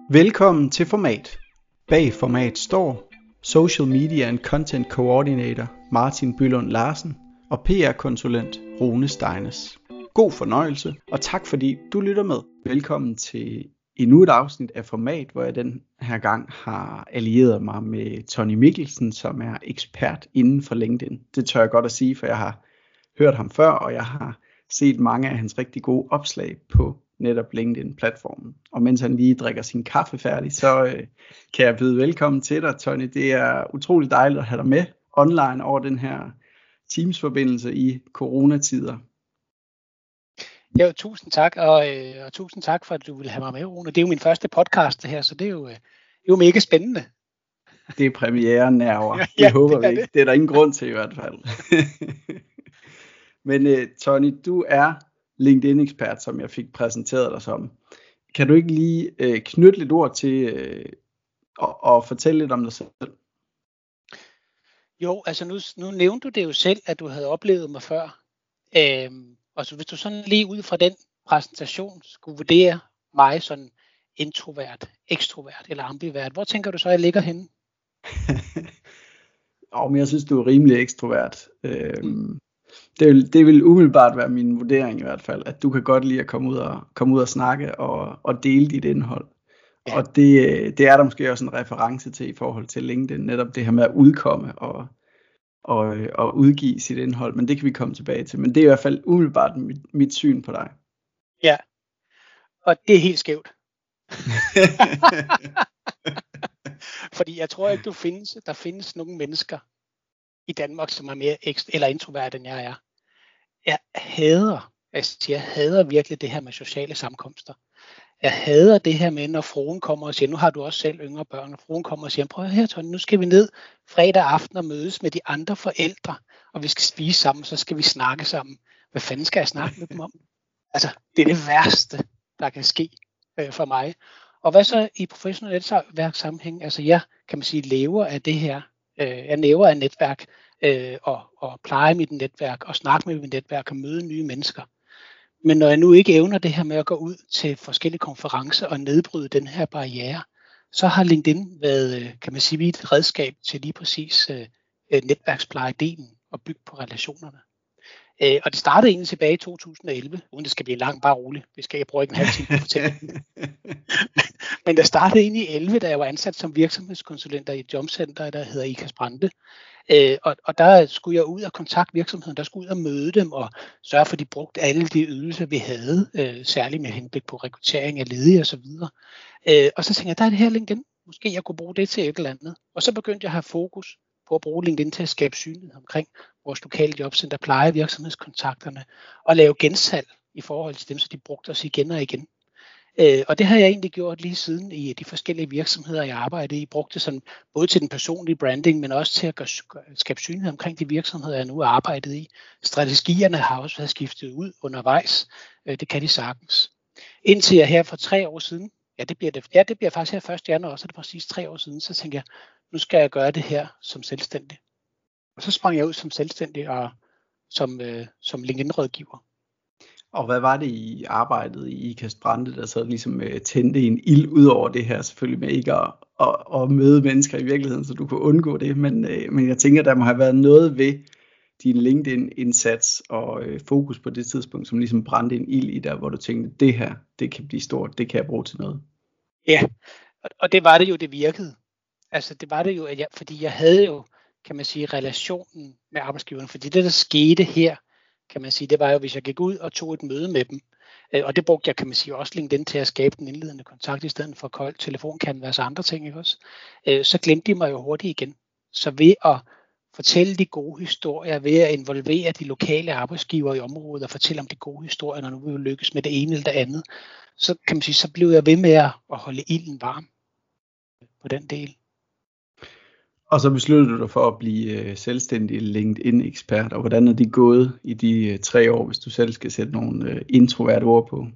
Velkommen til Format. Bag Format står Social Media and Content Coordinator Martin Bylund Larsen og PR-konsulent Rune Steines. God fornøjelse, og tak fordi du lytter med. Velkommen til endnu et afsnit af Format, hvor jeg den her gang har allieret mig med Tony Mikkelsen, som er ekspert inden for LinkedIn. Det tør jeg godt at sige, for jeg har hørt ham før, og jeg har set mange af hans rigtig gode opslag på netop LinkedIn-platformen. Og mens han lige drikker sin kaffe færdig, så kan jeg byde velkommen til dig, Tony. Det er utroligt dejligt at have dig med online over den her Teams-forbindelse i coronatider. Ja, tusind tak, og tusind tak for, at du vil have mig med, Rune. Det er jo min første podcast det her, så det er jo mega spændende. Det er premieren nerver. Det håber vi ikke. Det er der ingen grund til i hvert fald. Men Tony, du er LinkedIn-ekspert, som jeg fik præsenteret dig som. Kan du ikke lige knytte lidt ord til og fortælle lidt om dig selv? Jo, altså nu nævnte du det jo selv, at du havde oplevet mig før. Og så hvis du sådan lige ud fra den præsentation skulle vurdere mig sådan introvert, ekstrovert eller ambivert, hvor tænker du så, jeg ligger henne? Men jeg synes, du er rimelig ekstrovert. Det vil umiddelbart være min vurdering i hvert fald, at du kan godt lide at komme ud og snakke og dele dit indhold. Ja. Og det er der måske også en reference til i forhold til LinkedIn, netop det her med at udkomme og udgive sit indhold, men det kan vi komme tilbage til. Men det er i hvert fald umiddelbart mit syn på dig. Ja, og det er helt skævt. Fordi jeg tror ikke, der findes nogle mennesker i Danmark, som er mere eller introvert, end jeg er. Jeg hader virkelig det her med sociale sammenkomster. Jeg hader det her med, når fruen kommer og siger, nu har du også selv yngre børn, og fruen kommer og siger, prøv her Tony, nu skal vi ned fredag aften og mødes med de andre forældre, og vi skal spise sammen, så skal vi snakke sammen. Hvad fanden skal jeg snakke med dem om? Altså, det er det værste, der kan ske for mig. Og hvad så i professionel netværkssammenhæng? Altså, jeg kan man sige, lever af det her. Jeg lever af netværk, og pleje mit netværk, og snakke med mit netværk, og møde nye mennesker. Men når jeg nu ikke evner det her med at gå ud til forskellige konferencer og nedbryde den her barriere, så har LinkedIn været, kan man sige, et redskab til lige præcis netværkspleje-delen og bygge på relationerne. Og det startede egentlig tilbage i 2011, uden det skal blive langt, bare roligt. Det skal jeg bruge ikke en halv time på at fortælle. Men det startede egentlig i 11, da jeg var ansat som virksomhedskonsulent i et jobcenter, der hedder Ikast Brande. Og der skulle jeg ud og kontakte virksomheden, der skulle ud og møde dem og sørge for, at de brugte alle de ydelser, vi havde, særligt med henblik på rekruttering af ledige osv. Og så tænkte jeg, der er det her LinkedIn, måske jeg kunne bruge det til et eller andet. Og så begyndte jeg at have fokus på at bruge LinkedIn til at skabe synlighed omkring vores lokale jobcenter, pleje virksomhedskontakterne og lave gensalg i forhold til dem, så de brugte os igen og igen. Og det har jeg egentlig gjort lige siden i de forskellige virksomheder, jeg arbejdede i. Brugte det sådan, både til den personlige branding, men også til at skabe synlighed omkring de virksomheder, jeg nu har arbejdet i. Strategierne har også været skiftet ud undervejs. Det kan de sagtens. Indtil jeg her for 3 år siden, det bliver faktisk her 1. januar, så er det præcis 3 år siden, så tænkte jeg, nu skal jeg gøre det her som selvstændig. Og så sprang jeg ud som selvstændig og som LinkedIn-rådgiver. Og hvad var det i arbejdet i Ikast Brande, der så ligesom tændte en ild ud over det her, selvfølgelig med ikke at møde mennesker i virkeligheden, så du kunne undgå det, men jeg tænker, der må have været noget ved din LinkedIn-indsats og fokus på det tidspunkt, som ligesom brændte en ild i dig, hvor du tænkte, det her, det kan blive stort, det kan jeg bruge til noget. Ja, og det var det jo, det virkede. Altså det var det jo, fordi jeg havde jo, kan man sige, relationen med arbejdsgiveren, fordi det der skete her, kan man sige, det var jo, hvis jeg gik ud og tog et møde med dem, og det brugte jeg, kan man sige, også LinkedIn til at skabe den indledende kontakt, i stedet for kold telefonkanvas og andre ting, ikke også? Så glemte de mig jo hurtigt igen. Så ved at fortælle de gode historier, ved at involvere de lokale arbejdsgivere i området og fortælle om de gode historier, når nu vi vil lykkes med det ene eller det andet, så kan man sige, så blev jeg ved med at holde ilden varm på den del. Og så besluttede du dig for at blive selvstændig LinkedIn-ekspert, og hvordan er det gået i de 3 år, hvis du selv skal sætte nogle introverte ord på?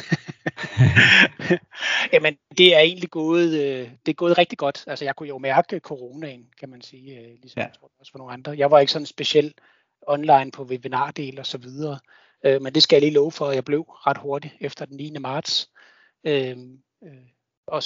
Jamen, det er egentlig gået rigtig godt. Altså, jeg kunne jo mærke coronaen, kan man sige, ligesom jeg tror også for nogle andre. Jeg var ikke sådan specielt online på webinardel og så videre, men det skal jeg lige love for, at jeg blev ret hurtigt efter den 9. marts.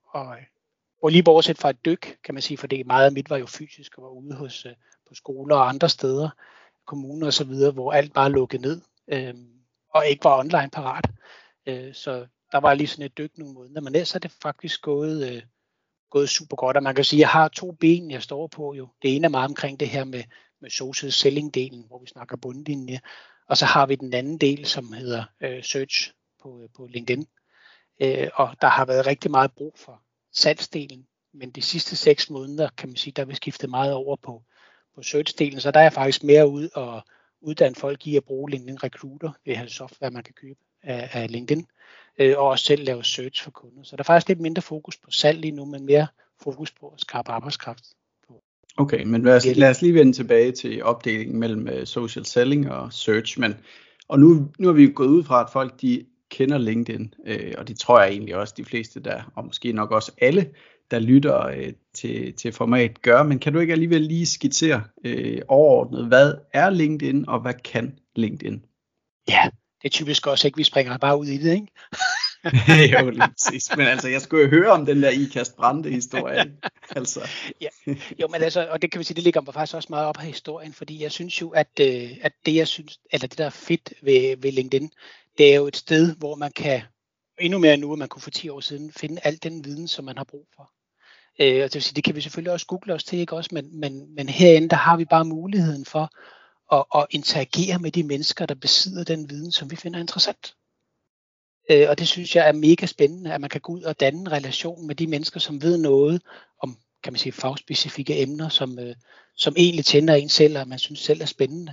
og lige bortset fra et dyk, kan man sige, for det meget af mit var jo fysisk og var ude på skoler og andre steder, kommuner og så videre, hvor alt bare lukkede ned og ikke var online parat. Så der var lige sådan et dyk nogle måneder, men ellers er det faktisk gået super godt, og man kan sige, at jeg har 2 ben, jeg står på jo. Det ene er meget omkring det her med social selling-delen, hvor vi snakker bundlinje, og så har vi den anden del, som hedder search på LinkedIn. Og der har været rigtig meget brug for salgsdelen, men de sidste 6 måneder, kan man sige, der er vi skiftet meget over på search-delen, så der er faktisk mere ud og uddanne folk i at bruge LinkedIn Recruiter, det her software, man kan købe af LinkedIn, og også selv lave search for kunder. Så der er faktisk lidt mindre fokus på salg lige nu, men mere fokus på at skabe arbejdskraft. Okay, men lad os lige vende tilbage til opdelingen mellem social selling og search. Og nu er vi jo gået ud fra, at folk de kender LinkedIn, og det tror jeg egentlig også de fleste der, og måske nok også alle, der lytter til format gør. Men kan du ikke alligevel lige skitsere overordnet, hvad er LinkedIn, og hvad kan LinkedIn? Ja, det er typisk også ikke, vi springer bare ud i det, ikke? Jo, lige præcis. Men altså, jeg skulle jo høre om den der Ikast Brande historie. Altså. Ja. Jo, men altså, og det kan vi sige, det ligger faktisk også meget op af historien, fordi jeg synes jo, at det jeg synes, eller det der er fedt ved LinkedIn, det er jo et sted, hvor man kan, endnu mere nu, end man kunne for 10 år siden, finde al den viden, som man har brug for. Og det vil sige, det kan vi selvfølgelig også google os til, ikke også, men herinde, der har vi bare muligheden for at interagere med de mennesker, der besidder den viden, som vi finder interessant. Og det synes jeg er mega spændende, at man kan gå ud og danne en relation med de mennesker, som ved noget om, kan man sige, fagspecifikke emner, som egentlig tænder en selv, og man synes selv er spændende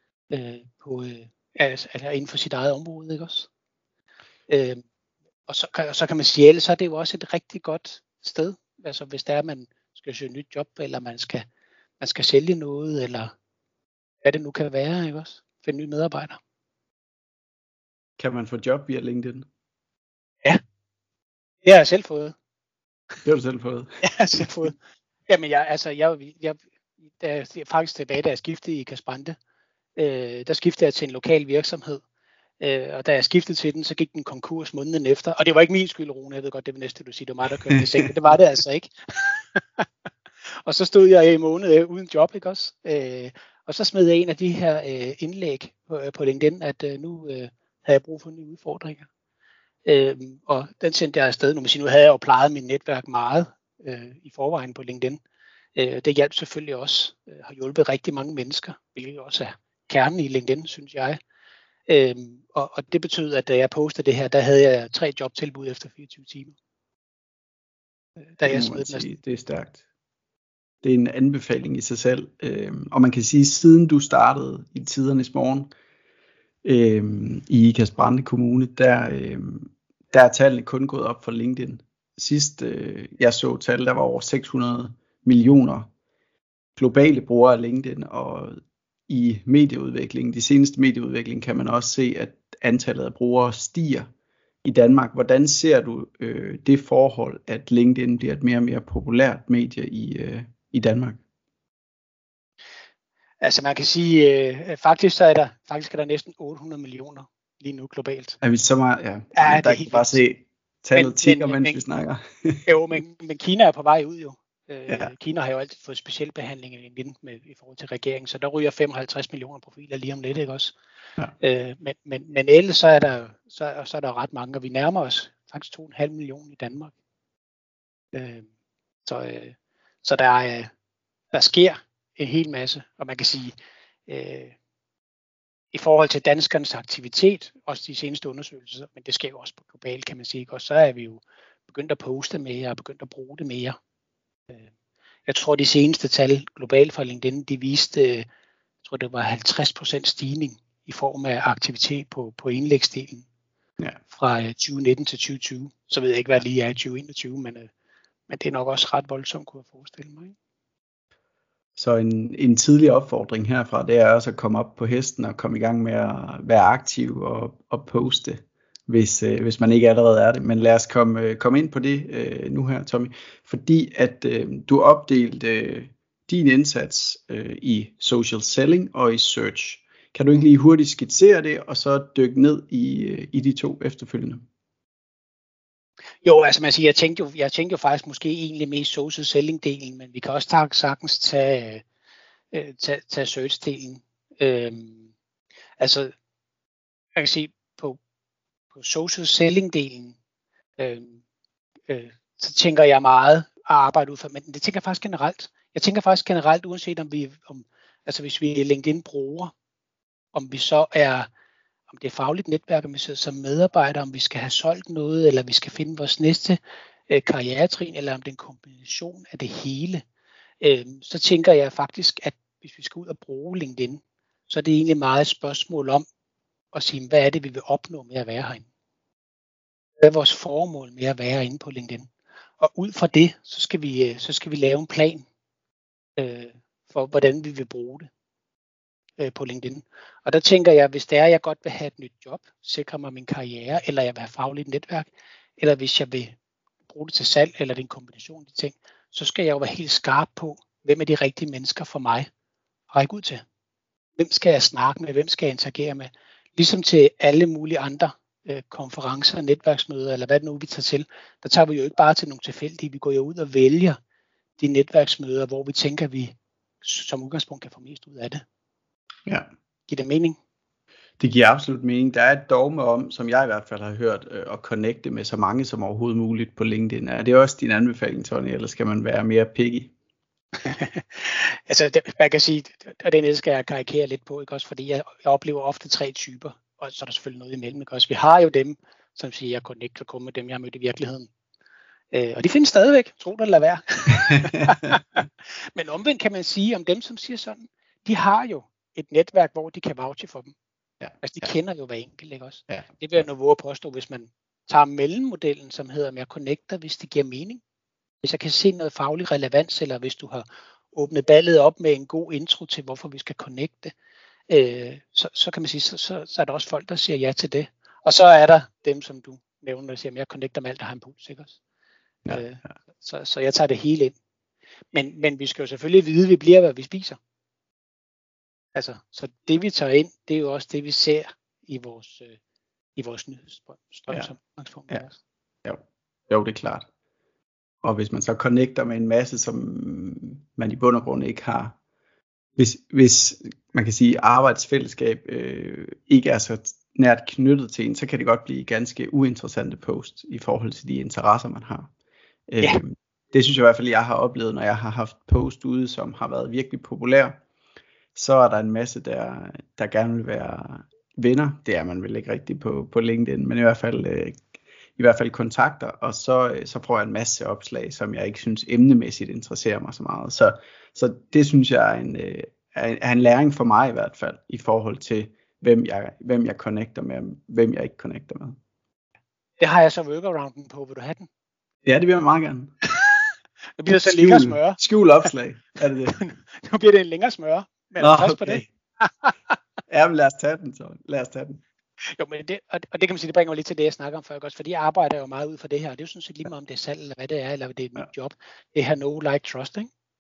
altså inden for sit eget område, ikke også? Og så kan man sige, ellers så er det jo også et rigtig godt sted, altså hvis der er, man skal søge et nyt job, eller man skal sælge noget, eller hvad det nu kan være, ikke også? Finde nye medarbejdere. Kan man få job via LinkedIn? Ja, det har jeg selv fået. Det har du selv fået? Ja, jeg har selv fået. Jamen, jeg faktisk tilbage, da jeg skiftede i Ikast Brande, der skiftede jeg til en lokal virksomhed. Og da jeg skiftede til den, så gik den konkurs måneden efter. Og det var ikke min skyld, Rune. Jeg ved godt, det var næste, du siger. Det var mig, der kørte i seng. Men det var det altså ikke. Og så stod jeg i en måned uden job, ikke også? Og så smed jeg en af de her indlæg på LinkedIn, at nu havde jeg brug for nye udfordringer. Og den sendte jeg afsted. Nu havde jeg jo plejet mit netværk meget i forvejen på LinkedIn. Det hjalp selvfølgelig også. Har hjulpet rigtig mange mennesker, hvilket også er kernen i LinkedIn, synes jeg. Og det betød, at da jeg postede det her, der havde jeg 3 jobtilbud efter 24 timer. Det er stærkt. Det er en anbefaling i sig selv. Og man kan sige, siden du startede i tidernes morgen i Ikast Brande Kommune, der er tallene kun gået op for LinkedIn. Sidst jeg så tal, der var over 600 millioner globale brugere af LinkedIn, og i medieudviklingen, de seneste medieudvikling, kan man også se, at antallet af brugere stiger i Danmark. Hvordan ser du det forhold, at LinkedIn bliver et mere og mere populært medie i Danmark? Altså man kan sige, faktisk er der næsten 800 millioner lige nu globalt. Er vi så meget? Ja, der kan bare se tallet tikker, mens vi snakker. Jo, men Kina er på vej ud jo. Ja. Kina har jo altid fået speciel behandling i forhold til regeringen, så der ryger 55 millioner profiler lige om lidt, ikke også? Ja. Men ellers så er der ret mange, og vi nærmer os faktisk 2,5 millioner i Danmark. Så der sker en hel masse, og man kan sige, i forhold til danskernes aktivitet, også de seneste undersøgelser, men det sker jo også på globalt, kan man sige, ikke? Og så er vi jo begyndt at poste mere og begyndt at bruge det mere. Jeg tror, de seneste tal globalt fra LinkedIn, de viste, jeg tror det var 50% stigning i form af aktivitet på indlægsdelen fra 2019 til 2020. Så ved jeg ikke, hvad det lige er i 2021, men det er nok også ret voldsomt, kunne jeg forestille mig. Ikke? Så en tidlig opfordring herfra, det er også at komme op på hesten og komme i gang med at være aktiv og poste, hvis man ikke allerede er det. Men lad os komme ind på det nu her, Tommy. Fordi at du opdelte din indsats i social selling og i search. Kan du ikke lige hurtigt skitsere det, og så dykke ned i de to efterfølgende? Jo, altså man siger, jeg tænkte jo faktisk måske egentlig mest social selling-delen, men vi kan også sagtens tage search-delen. Altså, jeg kan sige, på social selling-delen, så tænker jeg meget at arbejde ud for, men det tænker jeg faktisk generelt. Jeg tænker faktisk generelt, uanset altså hvis vi er LinkedIn-brugere, om det er fagligt netværk, om vi sidder som medarbejder, om vi skal have solgt noget, eller vi skal finde vores næste karrieretrin, eller om det er en kombination af det hele, så tænker jeg faktisk, at hvis vi skal ud og bruge LinkedIn, så er det egentlig meget et spørgsmål om at sige, hvad er det, vi vil opnå med at være herinde? Hvad er vores formål med at være inde på LinkedIn? Og ud fra det, så skal vi lave en plan for, hvordan vi vil bruge det på LinkedIn. Og der tænker jeg, hvis det er, at jeg godt vil have et nyt job, sikre mig min karriere, eller jeg vil have fagligt netværk, eller hvis jeg vil bruge det til salg, eller det er en kombination af de ting, så skal jeg jo være helt skarp på, hvem er de rigtige mennesker for mig at række ud til. Hvem skal jeg snakke med? Hvem skal jeg interagere med? Ligesom til alle mulige andre konferencer, netværksmøder, eller hvad det nu vi tager til, der tager vi jo ikke bare til nogle tilfældige. Vi går jo ud og vælger de netværksmøder, hvor vi tænker, at vi som udgangspunkt kan få mest ud af det. Ja. Giver det mening? Det giver absolut mening. Der er et dogme om, som jeg i hvert fald har hørt, at connecte med så mange som overhovedet muligt på LinkedIn. Er det også din anbefaling, Tony, eller skal man være mere picky? Altså, man kan sige, og det skal jeg karikere lidt på, ikke også, fordi jeg oplever ofte 3 typer, og så er der selvfølgelig noget imellem, ikke også. Vi har jo dem, som siger, jeg connecter kun med dem, jeg har mødt i virkeligheden. Og de findes stadigvæk, tro det eller lad være. Men omvendt kan man sige om dem, som siger sådan, de har jo et netværk, hvor de kan vouche for dem. Ja. Altså de kender jo hver enkelt, ikke også? Ja. Det vil jeg nu våge at påstå, hvis man tager mellemmodellen, som hedder, at jeg connecter, hvis det giver mening. Hvis jeg kan se noget faglig relevans, eller hvis du har åbnet ballet op med en god intro til, hvorfor vi skal connecte, så kan man sige, så er der også folk, der siger ja til det. Og så er der dem, som du nævner, der siger, at jeg connecter med alt, der har en puls, ikke også? Ja. Så jeg tager det hele ind. Men vi skal jo selvfølgelig vide, at vi bliver, hvad vi spiser. Altså, så det vi tager ind, det er jo også det, vi ser i vores nyhedsstrøm som udgangspunkt. Ja. Jo, det er klart. Og hvis man så connecter med en masse, som man i bund og grund ikke har, hvis man kan sige, arbejdsfællesskab ikke er så nært knyttet til en, så kan det godt blive ganske uinteressante post i forhold til de interesser, man har. Ja. Det synes jeg i hvert fald, jeg har oplevet, når jeg har haft post ude, som har været virkelig populære. Så er der en masse, der gerne vil være venner. Det er man vel ikke rigtigt på LinkedIn, men i hvert fald kontakter, og så får jeg en masse opslag, som jeg ikke synes emnemæssigt interesserer mig så meget. Så det synes jeg er en læring for mig i hvert fald, i forhold til hvem jeg connecter med, og hvem jeg ikke connecter med. Det har jeg så workarounden på. Vil du have den? Ja, det vil jeg meget gerne. Nu bliver det så længere smøre. Skjul opslag, er det det? Nu bliver det en længere smøre. Men okay. På det. Ja, men lad os tage den. Jo, men det kan man sige, det bringer mig lidt til det, jeg snakker om før, også, fordi jeg arbejder jo meget ud for det her, og det er jo sådan set lige meget, om det er salg, eller hvad det er, eller det er et nyt job. Det her know, like, trust,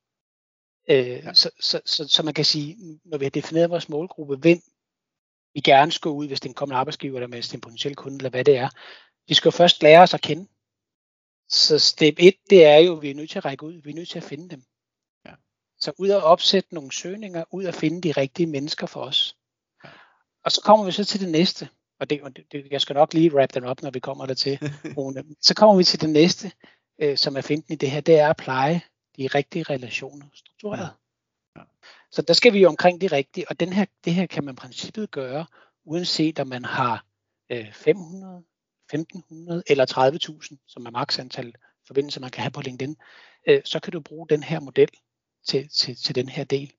ikke? Så man kan sige, når vi har defineret vores målgruppe, hvem vi gerne skal ud, hvis det er en kommende arbejdsgiver, eller hvis det er en potentiel kunde, eller hvad det er, de skal jo først lære os at kende. Så step 1, det er jo, at vi er nødt til at række ud, vi er nødt til at finde dem. Ja. Så ud at opsætte nogle søgninger, ud at finde de rigtige mennesker for os. Ja. Og så kommer vi så til det næste, og jeg skal nok lige wrap den op, når vi kommer der til. Så kommer vi til det næste, som er finten i det her, det er at pleje de rigtige relationer struktureret. Ja. Så der skal vi jo omkring de rigtige, og det her kan man i princippet gøre, uanset om man har 500, 1500 eller 30.000, som er maks antal forbindelser, man kan have på LinkedIn, så kan du bruge den her model til den her del.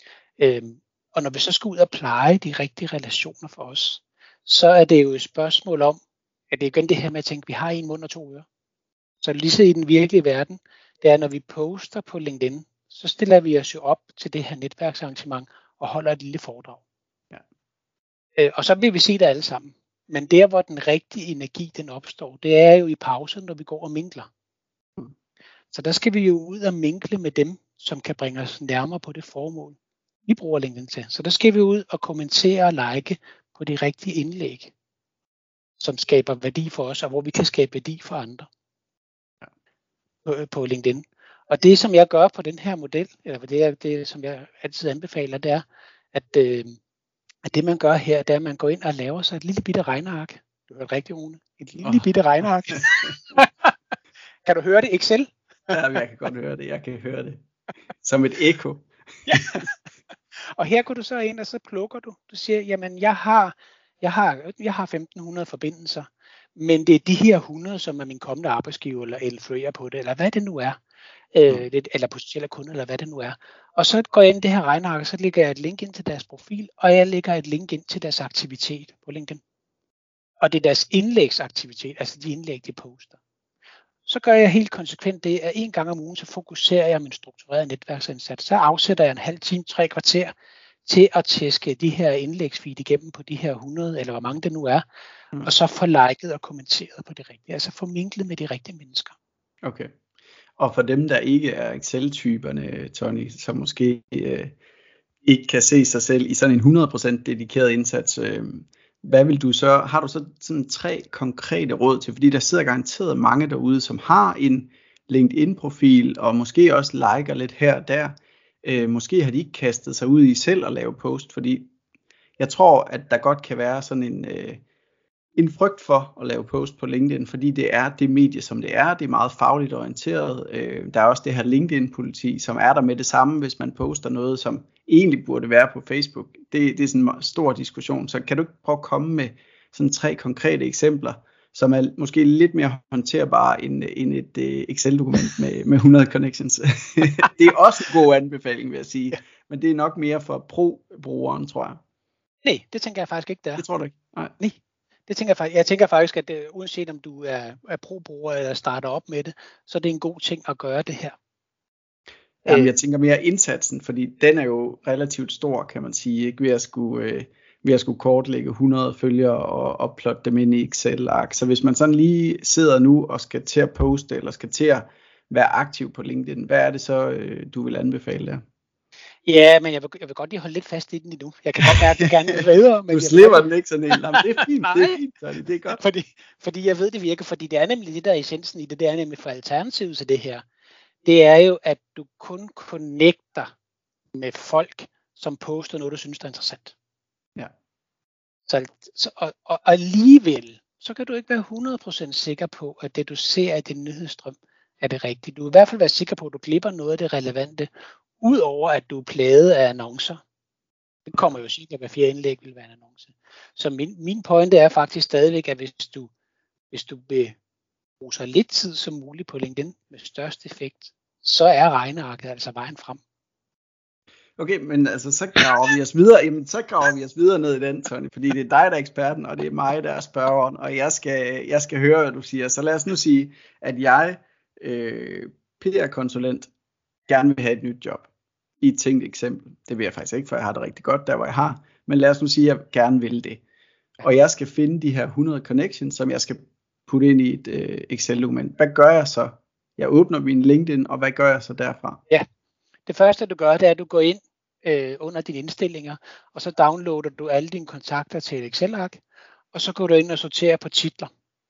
Og når vi så skal ud og pleje de rigtige relationer for os, så er det jo et spørgsmål om, at det er igen det her med at tænke, at vi har en mund og 2 ører. Så lige så i den virkelige verden, det er, når vi poster på LinkedIn, så stiller vi os jo op til det her netværksarrangement og holder et lille foredrag. Ja. Og så vil vi se det alle sammen. Men der, hvor den rigtige energi den opstår, det er jo i pausen, når vi går og minkler. Så der skal vi jo ud og minkle med dem, som kan bringe os nærmere på det formål, vi bruger LinkedIn til. Så der skal vi ud og kommentere og like på de rigtige indlæg. som skaber værdi for os, og hvor vi kan skabe værdi for andre på LinkedIn. Og det, som jeg gør på den her model, eller det som jeg altid anbefaler, det er, at det man gør her, det er, at man går ind og laver sig et lille bitte regneark. Du hørte rigtigt, Rune. Et lille bitte regneark. Kan du høre det? Excel? Ja, jeg kan godt høre det. Jeg kan høre det. Som et ekko. Ja. Og her går du så ind, og så plukker du. Du siger, jamen jeg har 1500 forbindelser, men det er de her 100, som er min kommende arbejdsgiver, eller influerer på det, eller hvad det nu er. Eller potentielle kunder, eller hvad det nu er. Og så går jeg ind i det her regneark, og så lægger jeg et link ind til deres profil, og jeg lægger et link ind til deres aktivitet på LinkedIn. Og det er deres indlægsaktivitet, altså de indlæg, de poster. Så gør jeg helt konsekvent det, at en gang om ugen, så fokuserer jeg min strukturerede netværksindsats. Så afsætter jeg en halv time, 3 kvarter til at tæske de her indlægsfeed igennem på de her 100, eller hvor mange det nu er, og så få liket og kommenteret på det rigtige. Altså få minklet med de rigtige mennesker. Okay. Og for dem, der ikke er Excel-typerne, Tony, som måske ikke kan se sig selv i sådan en 100% dedikeret indsats, hvad vil du så, har du så sådan 3 konkrete råd til, fordi der sidder garanteret mange derude, som har en LinkedIn-profil, og måske også liker lidt her og der. Måske har de ikke kastet sig ud i selv at lave post, fordi jeg tror, at der godt kan være sådan en frygt for at lave post på LinkedIn, fordi det er det medie, som det er. Det er meget fagligt orienteret. Der er også det her LinkedIn-politi, som er der med det samme, hvis man poster noget, som egentlig burde være på Facebook. Det er sådan en stor diskussion. Så kan du ikke prøve at komme med sådan 3 konkrete eksempler, som er måske lidt mere håndterbare end et Excel-dokument med 100 connections. Det er også en god anbefaling, vil jeg sige. Men det er nok mere for pro-brugeren, tror jeg. Nej, det tænker jeg faktisk ikke, der. Det tror du ikke? Nej. Det tænker jeg tænker faktisk, at uanset om du er pro-bruger eller starter op med det, så er det en god ting at gøre det her. Jamen, jeg tænker mere indsatsen, fordi den er jo relativt stor, kan man sige, ikke? Ved at skulle kortlægge 100 følgere og plotte dem ind i Excel-ark. Så hvis man sådan lige sidder nu og skal til at poste, eller skal til at være aktiv på LinkedIn, hvad er det så, du vil anbefale der? Ja, men jeg vil godt lige holde lidt fast i den endnu. Jeg kan godt mærke, at jeg gerne vil videre. Men du slipper den ikke sådan en. Jamen, det er fint, det er fint, det er godt. Fordi jeg ved, det virker, fordi det er nemlig det, der er essensen i det, det er nemlig for alternativet til det her. Det er jo, at du kun connecter med folk, som poster noget, du synes, der er interessant. Ja. Og alligevel, så kan du ikke være 100% sikker på, at det du ser i din nyhedsstrøm er det rigtige. Du vil i hvert fald være sikker på, at du glipper noget af det relevante, udover at du er plaget af annoncer. Det kommer jo sikkert, at hver 4 indlæg vil være en annonce. Så min pointe er faktisk stadigvæk, at hvis du vil bruge så lidt tid som muligt på LinkedIn med størst effekt, så er regnearket altså vejen frem. Okay, men altså så graver vi os videre. Jamen, så graver vi os videre ned i den, Tony, fordi det er dig, der er eksperten, og det er mig, der er spørgeren, og jeg skal høre, hvad du siger. Så lad os nu sige, at jeg, PR-konsulent, gerne vil have et nyt job. I et tænkt eksempel. Det vil jeg faktisk ikke, for jeg har det rigtig godt der, hvor jeg har. Men lad os nu sige, at jeg gerne vil det. Og jeg skal finde de her 100 connections, som jeg skal putte ind i et Excel-dokument. Hvad gør jeg så? Jeg åbner min LinkedIn, og hvad gør jeg så derfra? Ja, det første du gør, det er, at du går ind under dine indstillinger, og så downloader du alle dine kontakter til et Excel-ark, og så går du ind og sorterer på titler.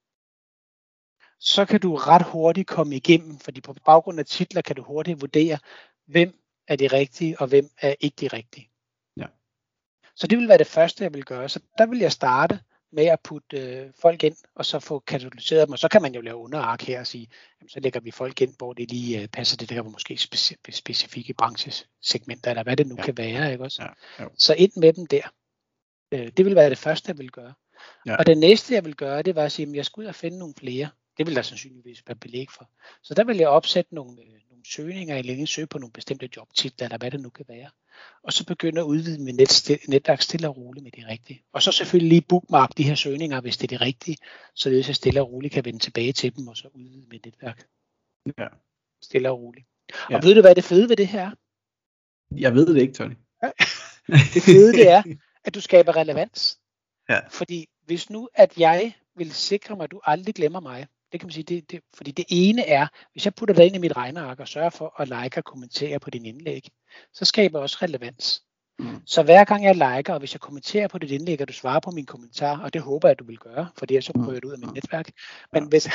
Så kan du ret hurtigt komme igennem, fordi på baggrund af titler kan du hurtigt vurdere, hvem er de rigtige, og hvem er ikke de rigtige. Ja. Så det vil være det første, jeg vil gøre. Så der vil jeg starte med at putte folk ind, og så få katalyseret dem. Og så kan man jo lave underark her og sige, jamen, så lægger vi folk ind, hvor det lige passer det der, hvor måske specifikke branchesegmenter, eller hvad det nu kan være. Ikke også? Ja. Så ind med dem der. Det vil være det første, jeg vil gøre. Ja. Og det næste, jeg vil gøre, det var at sige, at jeg skal ud og finde nogle flere. Det vil der sandsynligvis være belæg for. Så der vil jeg opsætte nogle søgninger, eller søge på nogle bestemte jobtitler, eller hvad det nu kan være. Og så begynde at udvide mit netværk stille og roligt med de rigtige. Og så selvfølgelig lige bookmark de her søgninger, hvis det er de rigtige, så det er stille og roligt kan vende tilbage til dem, og så udvide mit netværk. Ja. Stille og roligt. Ja. Og ved du, hvad det fede ved det her er? Jeg ved det ikke, Tony. Det fede det er, at du skaber relevans. Ja. Fordi hvis nu, at jeg vil sikre mig, at du aldrig glemmer mig, det kan man sige, fordi det ene er, hvis jeg putter dig ind i mit regneark og sørger for at like og kommentere på din indlæg, så skaber jeg også relevans. Så hver gang jeg liker, og hvis jeg kommenterer på dit indlæg, og du svarer på min kommentar, og det håber jeg, at du vil gøre, for det er så prøver jeg det ud af mit netværk. Men hvis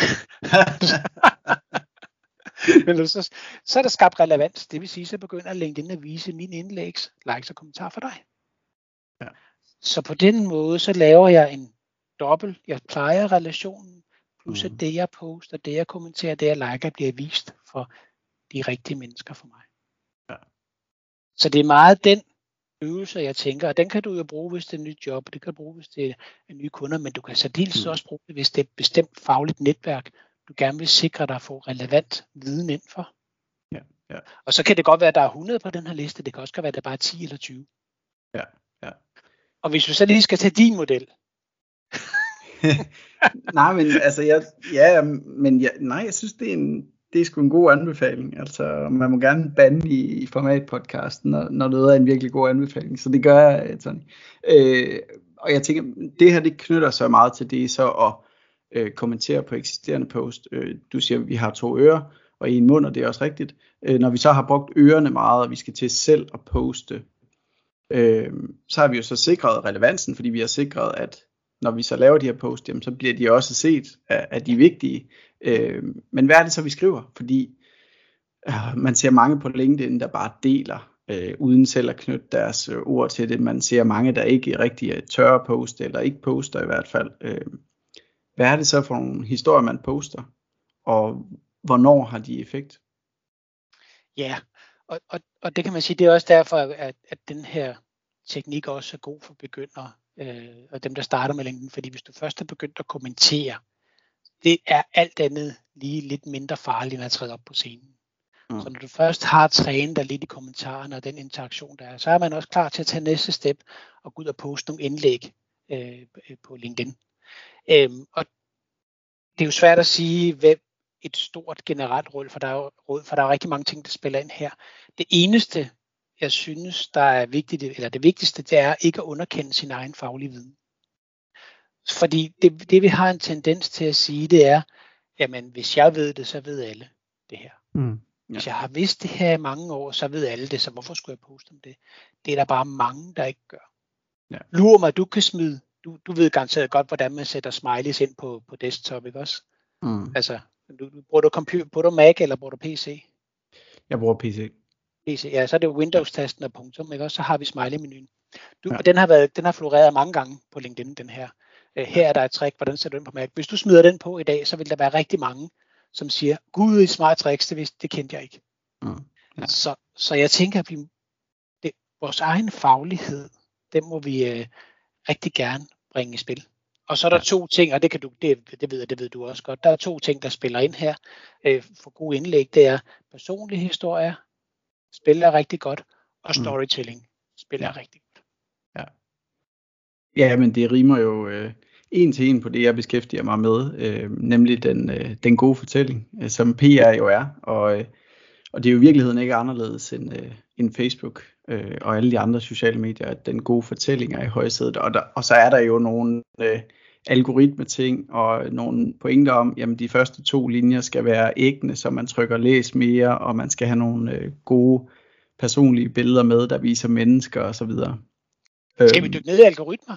men så er der skabt relevans. Det vil sige, så begynder LinkedIn at vise mine indlægs, likes og kommentarer for dig. Ja. Så på den måde, så laver jeg en dobbelt. Jeg plejer relationen, plus at det jeg poster, det jeg kommenterer, det jeg liker, bliver vist for de rigtige mennesker for mig. Ja. Så det er meget den øvelse, jeg tænker, og den kan du jo bruge, hvis det er et nyt job, og det kan du bruge, hvis det er nye kunder, men du kan særdeles også bruge det, hvis det er et bestemt fagligt netværk, du gerne vil sikre dig at få relevant viden ind for. Ja. Ja. Og så kan det godt være, at der er 100 på den her liste, det kan også være, at der bare er 10 eller 20. Ja. Ja. Og hvis du så lige skal tage din model. Nej, men altså, jeg synes, det er sgu en god anbefaling. Altså, man må gerne bande i formatpodcasten, når noget er en virkelig god anbefaling. Så det gør jeg, Tony. Og jeg tænker, det her, det knytter sig meget til det, så at kommentere på eksisterende post. Du siger, at vi har 2 ører og 1 mund, og det er også rigtigt. Når vi så har brugt ørerne meget, og vi skal til selv at poste, så har vi jo så sikret relevansen, fordi vi har sikret, at når vi så laver de her posts, jamen, så bliver de også set af de vigtige. Men hvad er det så, vi skriver? Fordi man ser mange på LinkedIn, der bare deler, uden selv at knytte deres ord til det. Man ser mange, der ikke rigtig tør at poste, eller ikke poster i hvert fald. Hvad er det så for nogle historier, man poster? Og hvornår har de effekt? Ja, og det kan man sige, det er også derfor, at den her teknik også er god for begyndere, og dem, der starter med LinkedIn. Fordi hvis du først er begyndt at kommentere, det er alt andet lige lidt mindre farligt, end at træde op på scenen. Så når du først har trænet dig lidt i kommentarerne og den interaktion, der er, så er man også klar til at tage næste step og gå ud og poste nogle indlæg på LinkedIn. Og det er jo svært at sige, hvem et stort generelt råd, for der er rigtig mange ting, der spiller ind her. Det eneste, jeg synes, der er vigtigt, eller det vigtigste, det er ikke at underkende sin egen faglige viden. Fordi det vi har en tendens til at sige, det er, jamen hvis jeg ved det, så ved alle det her. Ja. Hvis jeg har vidst det her i mange år, så ved alle det, så hvorfor skulle jeg poste om det? Det er der bare mange, der ikke gør. Ja. Lurer mig, du kan smide, du ved garanteret godt, hvordan man sætter smileys ind på desktop, ikke også? Altså, bruger du Mac eller bruger du PC? Jeg bruger PC. Ja, så er det Windows-tasten og punktum, ikke også? Så har vi smiley-menuen. Og den har floreret mange gange på LinkedIn, den her. Her er der et trick, hvordan sætter du den på Mac? Hvis du smider den på i dag, så vil der være rigtig mange, som siger, gud, et smart tricks, det kendte jeg ikke. Ja. Så jeg tænker, at vores egen faglighed, den må vi rigtig gerne bringe i spil. Og så er der 2 ting, og det ved du også godt. Der er 2 ting, der spiller ind her for gode indlæg. Det er personlige historier, spiller rigtig godt, og storytelling spiller rigtig godt. Ja, men det rimer jo en til en på det, jeg beskæftiger mig med, nemlig den gode fortælling, som PR jo er. Og det er jo i virkeligheden ikke anderledes end Facebook og alle de andre sociale medier, at den gode fortælling er i højsædet. Og så er der jo nogle algoritmeting og nogle pointer om, jamen de første 2 linjer skal være æggende, så man trykker læs mere, og man skal have nogle gode personlige billeder med, der viser mennesker og så videre. Skal vi dykke ned i algoritmer?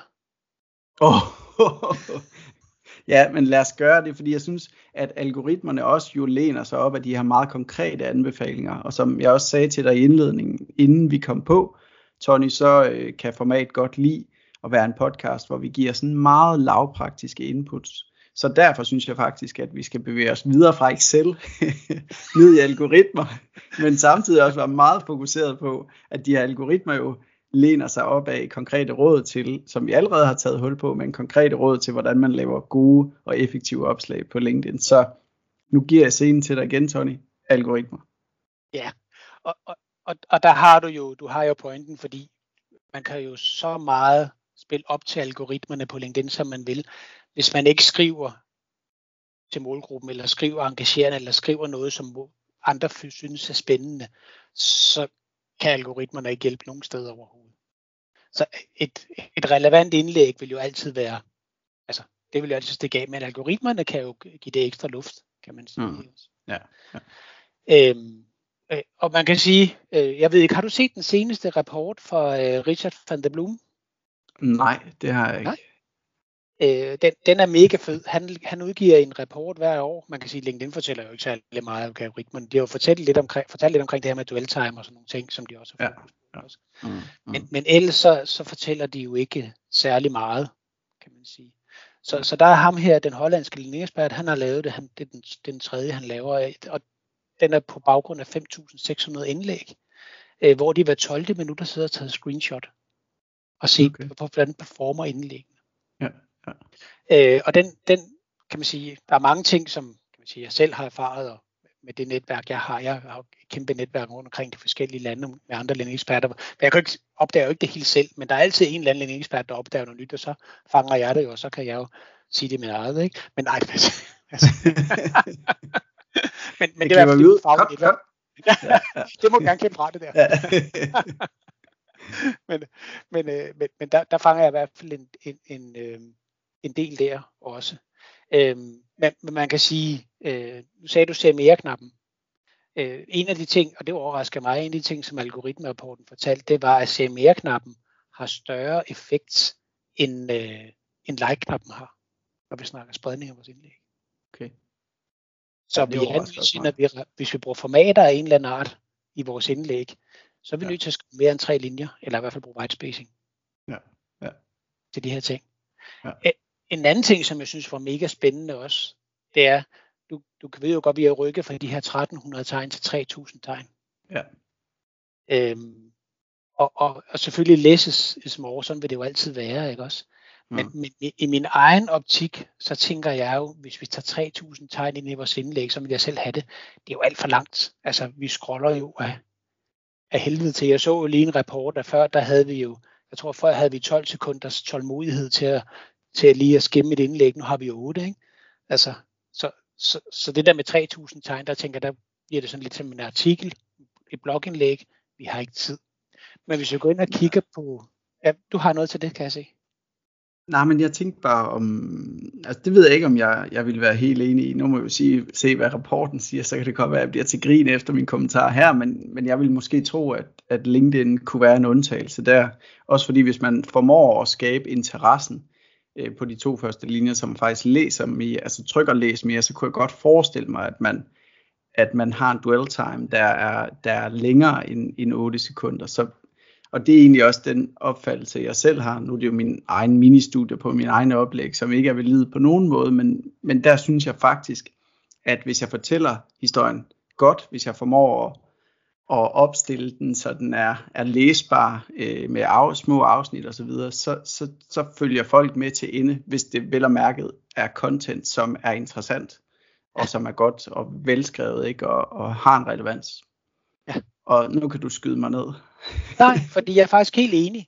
Ja, men lad os gøre det, fordi jeg synes, at algoritmerne også jo læner sig op, at de har meget konkrete anbefalinger. Og som jeg også sagde til dig i indledningen, inden vi kom på, Tony, så kan Format godt lide at være en podcast, hvor vi giver sådan meget lavpraktiske inputs. Så derfor synes jeg faktisk, at vi skal bevæge os videre fra Excel ned i algoritmer, men samtidig også være meget fokuseret på, at de her algoritmer jo læner sig op af konkrete råd til, som vi allerede har taget hul på, men konkrete råd til, hvordan man laver gode og effektive opslag på LinkedIn. Så nu giver jeg scenen til dig igen, Tony. Algoritmer. Ja, og der har du har jo pointen, fordi man kan jo så meget spille op til algoritmerne på LinkedIn, som man vil. Hvis man ikke skriver til målgruppen, eller skriver engagerende, eller skriver noget, som andre synes er spændende, så kan algoritmerne ikke hjælpe nogen steder overhovedet. Så et relevant indlæg vil jo altid være, altså det vil jo altid stikke af, men algoritmerne kan jo give det ekstra luft, kan man sige. Ja. Og man kan sige, jeg ved ikke, har du set den seneste rapport fra Richard van der Bloem? Nej, det har jeg ikke. Den er mega fed. Han udgiver en rapport hver år. Man kan sige, at LinkedIn fortæller jo ikke særlig meget om algoritmen. De har jo fortalt lidt omkring det her med dwell time og sådan nogle ting, som de også har fokus på. Også. Men ellers så fortæller de jo ikke særlig meget, kan man sige. Så der er ham her, den hollandske linjeekspert, han har lavet det. Det er den tredje, han laver. Og den er på baggrund af 5.600 indlæg, hvor de hver 12. minutter sidder og tager screenshot og se, hvordan performer indlæggene. Og den kan man sige, der er mange ting, som kan man sige, jeg selv har erfaret, og med det netværk, jeg har et kæmpe netværk rundt omkring de forskellige lande med andre linjeeksperter. Men jeg opdager jo ikke det helt selv, men der er altid en eller anden linjeekspert, der opdager noget nyt, og så fanger jeg det jo, og så kan jeg jo sige det med eget, ikke? Men nej, altså. men det er i hvert fald det må gerne kæmpe fra det der. men der fanger jeg i hvert fald en del der også. Men man kan sige, nu sagde du CMR-knappen. En af de ting, og det overrasker mig, en af de ting, som algoritmerapporten fortalte, det var, at CMR-knappen har større effekt, end like-knappen har, når vi snakker spredning af vores indlæg. Okay. Så hvis vi bruger formater af en eller anden art i vores indlæg, så er vi nødt til at skrive mere end 3 linjer, eller i hvert fald bruge white spacing til de her ting. En anden ting, som jeg synes var mega spændende også, det er, du kan jo godt, vi har rykket fra de her 1300 tegn til 3000 tegn. Ja. Og selvfølgelig læses more, sådan vil det jo altid være, ikke også? Men i min egen optik, så tænker jeg jo, hvis vi tager 3000 tegn ind i vores indlæg, så vil jeg selv have det. Det er jo alt for langt. Altså, vi scroller jo af helvede til. Jeg så jo lige en rapport, der havde vi jo, jeg tror før havde vi 12 sekunders tålmodighed til lige at skimme et indlæg. Nu har vi jo 8, ikke? Altså, så det der med 3000 tegn, der tænker jeg, der bliver det sådan lidt som en artikel, et blogindlæg. Vi har ikke tid. Men hvis vi går ind og kigger på, du har noget til det, kan jeg se. Nej, men jeg tænkte bare altså det ved jeg ikke, om jeg vil være helt enig i. Nu må jeg jo se, hvad rapporten siger, så kan det godt være, at jeg bliver til grin efter min kommentar her, men jeg vil måske tro, at LinkedIn kunne være en undtagelse der. Også fordi, hvis man formår at skabe interessen på de 2 første linjer, som man faktisk læser mere, altså trykker læs mere, så kunne jeg godt forestille mig, at man har en dwell time, der er længere end 8 sekunder. Og det er egentlig også den opfattelse, jeg selv har. Nu er det jo min egen ministudie på min egen oplæg, som ikke er valid på nogen måde, men der synes jeg faktisk, at hvis jeg fortæller historien godt, hvis jeg formår at opstille den, så den er læsbar med små afsnit osv., så følger folk med til ende, hvis det vel og mærket er content, som er interessant, og som er godt og velskrevet, ikke? Og har en relevans. Ja. Og nu kan du skyde mig ned. Nej, fordi jeg er faktisk helt enig.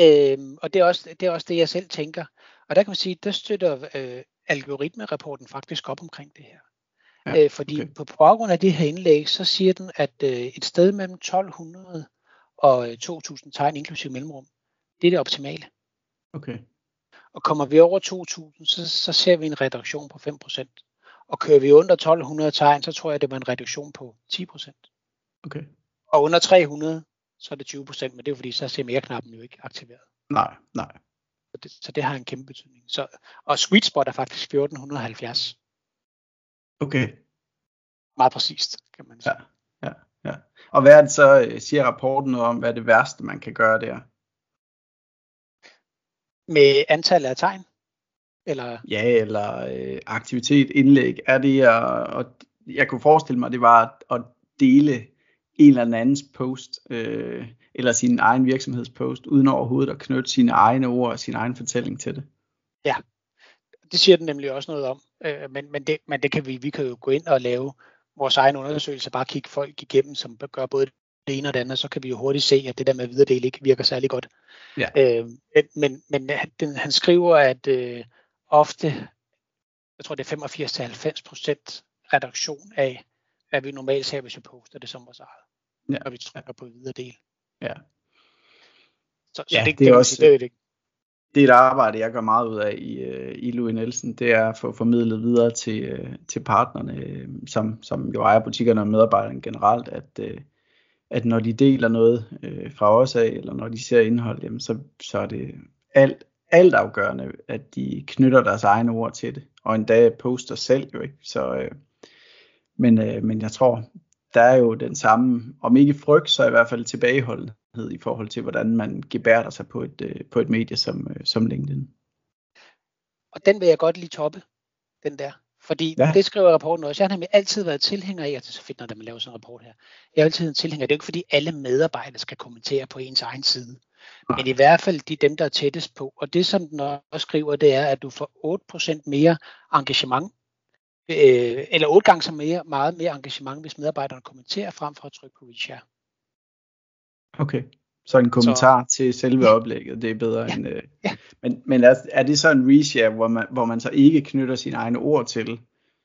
Og det er også det, jeg selv tænker. Og der kan man sige, der støtter algoritmerapporten faktisk op omkring det her. Ja, fordi på baggrund af det her indlæg, så siger den, at et sted mellem 1200 og 2000 tegn inklusive mellemrum, det er det optimale. Okay. Og kommer vi over 2000, så ser vi en reduktion på 5%. Og kører vi under 1200 tegn, så tror jeg, det var en reduktion på 10%. Okay. Og under 300, så er det 20%, men det er jo fordi, så er CMR-knappen jo ikke aktiveret. Nej. Så det har en kæmpe betydning. Og sweet spot er faktisk 1470. Okay. Meget præcist, kan man sige. Ja. Og hvad er det så, siger rapporten noget om, hvad er det værste, man kan gøre der? Med antallet af tegn? Eller? Ja, eller aktivitet, indlæg. Er det, og jeg kunne forestille mig, det var at dele en eller andens post, eller sin egen virksomhedspost, uden overhovedet at knytte sine egne ord og sin egen fortælling til det. Ja, det siger den nemlig også noget om. Men det kan vi kan jo gå ind og lave vores egen undersøgelse, bare kigge folk igennem, som gør både det ene og det andet, så kan vi jo hurtigt se, at det der med videredel ikke virker særlig godt. Ja. Men han skriver, at ofte, jeg tror det er 85-90% reduktion af, hvad vi normalt ser, hvis vi poster det som vores eget. Ja. Når vi trykker på videredel. Ja. Så det er også det. det er et arbejde, jeg gør meget ud af i Louis Nielsen. Det er at få formidlet videre til partnerne, som jo ejer butikkerne og medarbejderne generelt, at når de deler noget fra os af, eller når de ser indhold, jamen så er det alt afgørende, at de knytter deres egne ord til det, og endda poster selv jo ikke. Så, men jeg tror, der er jo den samme, om ikke frygt, så i hvert fald tilbageholdenhed i forhold til, hvordan man gebærder sig på et medie som LinkedIn. Og den vil jeg godt lige toppe, den der. Fordi det skriver rapporten også. Jeg har nemlig altid været tilhænger af, at det er så fedt, når man laver sådan en rapport her. Jeg har altid været tilhænger. Det er jo ikke fordi alle medarbejdere skal kommentere på ens egen side. Men i hvert fald dem, der er tættest på. Og det, som den også skriver, det er, at du får 8% mere engagement. Eller 8 gange så meget mere engagement, hvis medarbejderne kommenterer frem for at trykke på reshare. Okay. Så en kommentar til selve oplægget, det er bedre end... Men er det så en reshare, hvor man så ikke knytter sine egne ord til?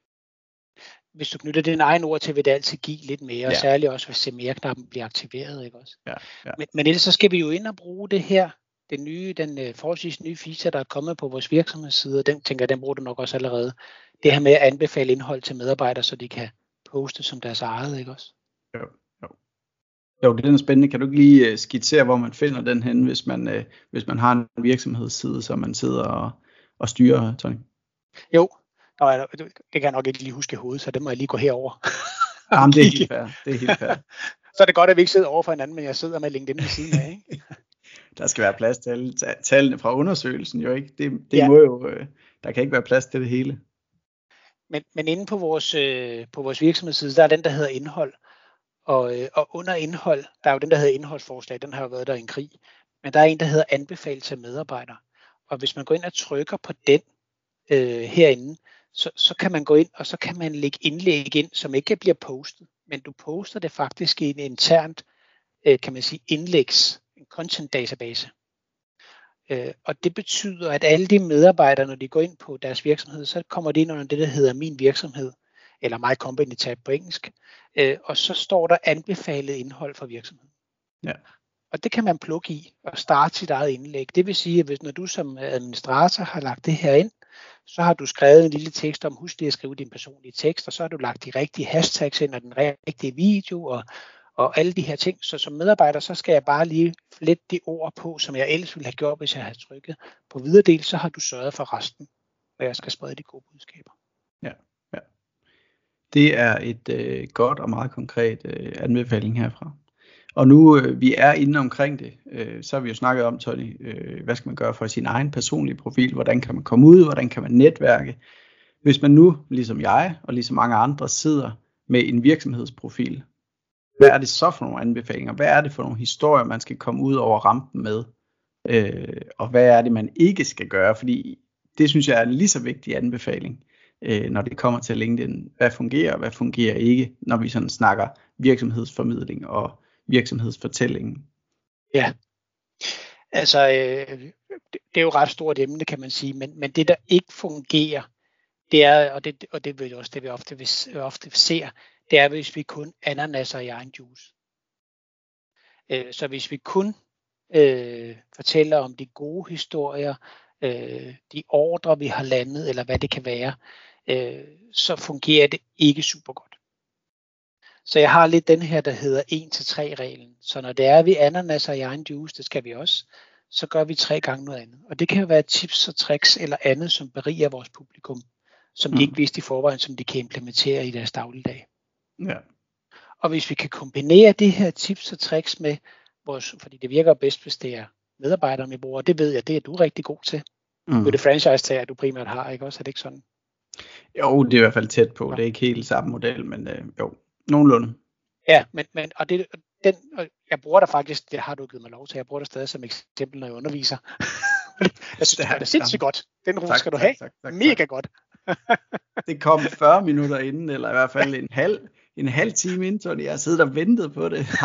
Hvis du knytter dine egne ord til, vil det altid give lidt mere, og særligt også, hvis CMR-knappen bliver aktiveret, ikke også? Ja. Men ellers så skal vi jo ind og bruge det her, den forholdsvis nye feature, der er kommet på vores virksomhedsside, den bruger du nok også allerede. Det her med at anbefale indhold til medarbejdere, så de kan poste som deres eget, ikke også? Jo, det er spændende. Kan du ikke lige skitsere, hvor man finder den henne, hvis man har en virksomhedsside, som man sidder og styrer, Tony? Jo, det kan jeg nok ikke lige huske i hovedet, så det må jeg lige gå herover. Jamen, det er helt fair. Så er det godt, at vi ikke sidder over for hinanden, men jeg sidder med LinkedIn ved siden af, ikke? Der skal være plads til alle tallene fra undersøgelsen, jo ikke? Det må jo, der kan ikke være plads til det hele. Men inde på vores virksomhedsside, der er den, der hedder indhold. Og under indhold, der er jo den, der hedder indholdsforslag, den har jo været der i en krig. Men der er en, der hedder anbefale til medarbejdere. Og hvis man går ind og trykker på den herinde, så kan man gå ind, og så kan man lægge indlæg ind, som ikke bliver postet. Men du poster det faktisk i en internt, kan man sige, indlægs, en content database. Og det betyder, at alle de medarbejdere, når de går ind på deres virksomhed, så kommer de ind under det, der hedder min virksomhed, eller My Company tab på engelsk, og så står der anbefalet indhold for virksomheden. Ja. Og det kan man plukke i og starte sit eget indlæg. Det vil sige, at når du som administrator har lagt det her ind, så har du skrevet en lille tekst om, husk lige at skrive din personlige tekst, og så har du lagt de rigtige hashtags ind og den rigtige video og alle de her ting. Så som medarbejder, så skal jeg bare lige flette de ord på, som jeg ellers ville have gjort, hvis jeg havde trykket på videredel, så har du sørget for resten, og jeg skal sprede de gode budskaber. Ja. Det er et godt og meget konkret anbefaling herfra. Og nu vi er inde omkring det, så har vi jo snakket om, Tony, hvad skal man gøre for sin egen personlige profil, hvordan kan man komme ud, hvordan kan man netværke. Hvis man nu, ligesom jeg og ligesom mange andre, sidder med en virksomhedsprofil, hvad er det så for nogle anbefalinger? Hvad er det for nogle historier, man skal komme ud over rampen med? Og hvad er det, man ikke skal gøre? Fordi det synes jeg er en lige så vigtig anbefaling, når det kommer til LinkedIn. Hvad fungerer og hvad fungerer ikke, når vi sådan snakker virksomhedsformidling og virksomhedsfortællingen? Ja, altså det er jo ret stort emne, kan man sige, men det der ikke fungerer, det er, og det er også det vi ofte ser, det er hvis vi kun ananaser i egen juice. Så hvis vi kun fortæller om de gode historier, de ordre vi har landet, eller hvad det kan være, så fungerer det ikke super godt. Så jeg har lidt den her, der hedder 1-3-reglen. Så når det er, at vi ananaser i egen juice, det skal vi også, så gør vi 3 gange noget andet. Og det kan jo være tips og tricks eller andet, som beriger vores publikum, som de ikke vidste i forvejen, som de kan implementere i deres dagligdag. Ja. Og hvis vi kan kombinere de her tips og tricks med vores, fordi det virker bedst, hvis det er medarbejdere, vi bruger, det ved jeg, det er du rigtig god til. Nu er det franchise-tager, du primært har, ikke også? Er det ikke sådan? Jo, det er i hvert fald tæt på. Ja. Det er ikke helt samme model, men jo, nogenlunde. Ja, men og jeg bruger det faktisk, det har du givet mig lov til, jeg bruger det stadig som eksempel, når jeg underviser. Jeg synes, det er sindssygt godt. Den ro skal du have. Tak. Mega godt. Det kom 40 minutter inden, eller i hvert fald en halv time inden, så jeg har siddet og ventet på det.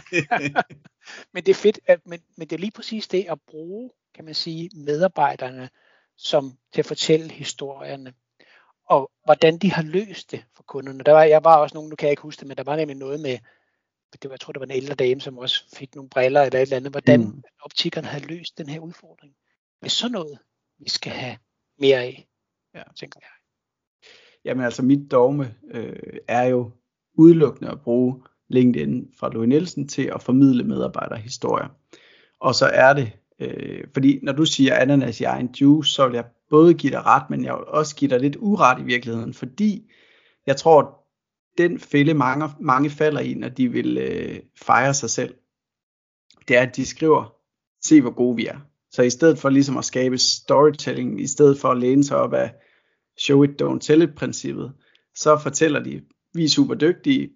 Men det er fedt, men det er lige præcis det at bruge, kan man sige, medarbejderne til at fortælle historierne, og hvordan de har løst det for kunderne. Jeg var også nogen, nu kan jeg ikke huske det, men der var nemlig noget med, jeg tror det var en ældre dame, som også fik nogle briller eller et eller andet, hvordan optikerne havde løst den her udfordring. er sådan noget, vi skal have mere af, tænker jeg. Jamen altså mit dogme er jo udelukkende at bruge LinkedIn fra Louis Nielsen til at formidle medarbejderhistorier. Og så er det, fordi når du siger ananas i egen juice, så vil jeg både give dig ret, men jeg vil også give dig lidt uret i virkeligheden, fordi jeg tror, den fælde mange falder i, når de vil fejre sig selv, det er, at de skriver, se hvor gode vi er. Så i stedet for ligesom at skabe storytelling, i stedet for at læne sig op af show it, don't tell it princippet, så fortæller de, vi er super dygtige,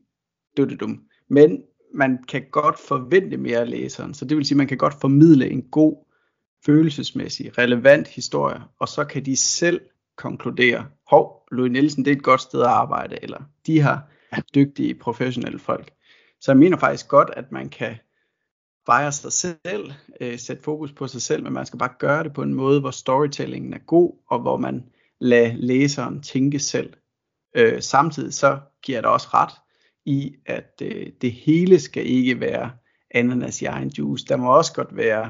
men man kan godt forvente mere af læseren, så det vil sige, man kan godt formidle en god, følelsesmæssig, relevant historie, og så kan de selv konkludere, Louis Nielsen, det er et godt sted at arbejde, eller de har dygtige, professionelle folk. Så jeg mener faktisk godt, at man kan fejre sig selv, sætte fokus på sig selv, men man skal bare gøre det på en måde, hvor storytellingen er god, og hvor man lader læseren tænke selv. Samtidig så giver jeg dig også ret i, at det hele skal ikke være ananas i egen juice. Der må også godt være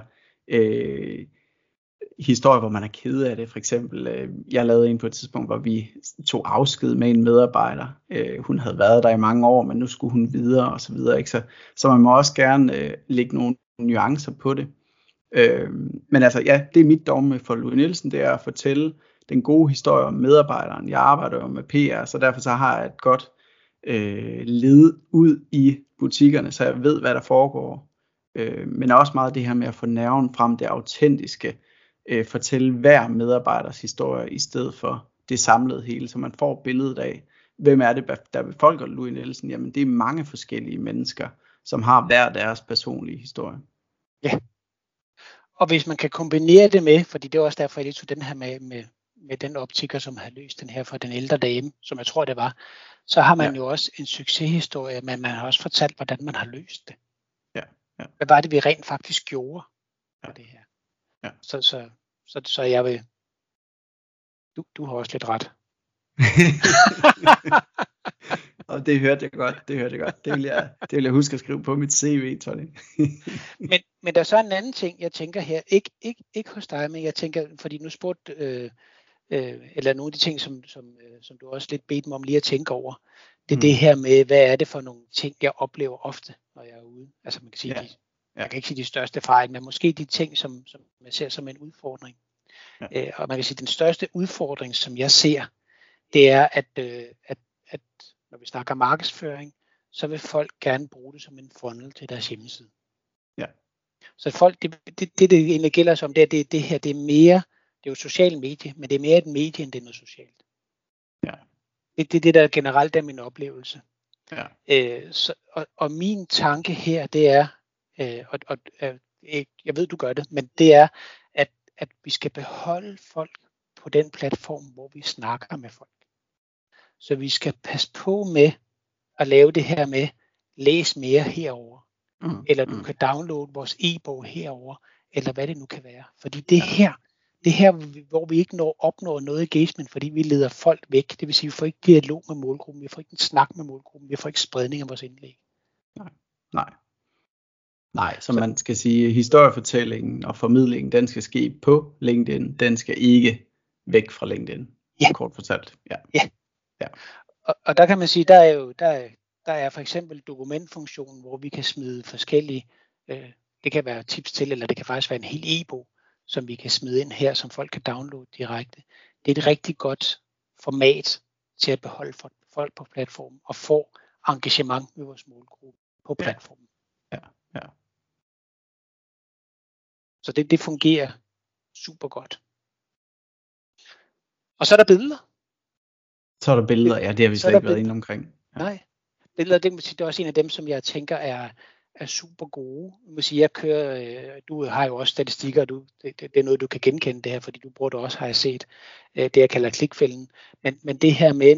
historier, hvor man er ked af det. For eksempel, jeg lavede en på et tidspunkt, hvor vi tog afsked med en medarbejder. Hun havde været der i mange år, men nu skulle hun videre og så videre. Ikke? Så man må også gerne lægge nogle nuancer på det. Men altså, ja, det er mit dogme for Louis Nielsen, det er at fortælle den gode historie om medarbejderen. Jeg arbejder jo med PR, så derfor så har jeg et godt led ud i butikkerne, så jeg ved, hvad der foregår. Men også meget det her med at få nerven frem, det autentiske, fortælle hver medarbejders historie, i stedet for det samlede hele, så man får billedet af, hvem er det, der befolker Louis Nielsen. Jamen det er mange forskellige mennesker, som har hver deres personlige historie. Ja, og hvis man kan kombinere det med, fordi det er også derfor, jeg lige tog den her med den optiker, som har løst den her for den ældre dame, som jeg tror det var, så har man jo også en succeshistorie, men man har også fortalt, hvordan man har løst det. Ja. Hvad var det, vi rent faktisk gjorde på det her? Ja. Så jeg vil... Du har også lidt ret. Og det hørte jeg godt. Det vil jeg huske at skrive på mit CV, Tony. men der er så en anden ting, jeg tænker her. Ikke hos dig, men jeg tænker, fordi nu spurgte... eller nogle af de ting, som du også lidt bedte mig om lige at tænke over. Det er det her med, hvad er det for nogle ting, jeg oplever ofte, når jeg er ude. Altså man kan sige, jeg kan ikke sige de største fejl, men måske de ting, som jeg ser som en udfordring. Ja. Og man kan sige, den største udfordring, som jeg ser, det er, at når vi snakker markedsføring, så vil folk gerne bruge det som en funnel til deres hjemmeside. Ja. Så folk, det egentlig gælder som, det her, det er mere, det er jo social medie, men det er mere et medie, end det er noget socialt. Ja. Det er det, der generelt er min oplevelse. Ja. Og min tanke her, det er, jeg ved, du gør det, men det er, at vi skal beholde folk på den platform, hvor vi snakker med folk. Så vi skal passe på med at lave det her med, læs mere herover, eller du kan downloade vores e-bog herover, eller hvad det nu kan være. Fordi det her, hvor vi ikke opnår noget engagement, fordi vi leder folk væk. Det vil sige, vi får ikke dialog med målgruppen, vi får ikke en snak med målgruppen, vi får ikke spredning af vores indlæg. Nej, så man skal sige, historiefortællingen og formidlingen, den skal ske på LinkedIn, den skal ikke væk fra LinkedIn, kort fortalt. Ja. Og der kan man sige, der er for eksempel dokumentfunktionen, hvor vi kan smide forskellige, det kan være tips til, eller det kan faktisk være en hel e-bog, som vi kan smide ind her, som folk kan downloade direkte. Det er et rigtig godt format til at beholde folk på platformen og få engagement med vores målgruppe på platformen. Ja. Så det fungerer super godt. Og så er der billeder. Så er der billeder, ja, det har vi slet ikke været inde omkring. Ja. Nej, billeder, det er også en af dem, som jeg tænker er super gode. Jeg må sige, jeg kører, du har jo også statistikker, det er noget, du kan genkende det her, fordi du bruger det også, har jeg set, det jeg kalder klikfælden. Men det her med,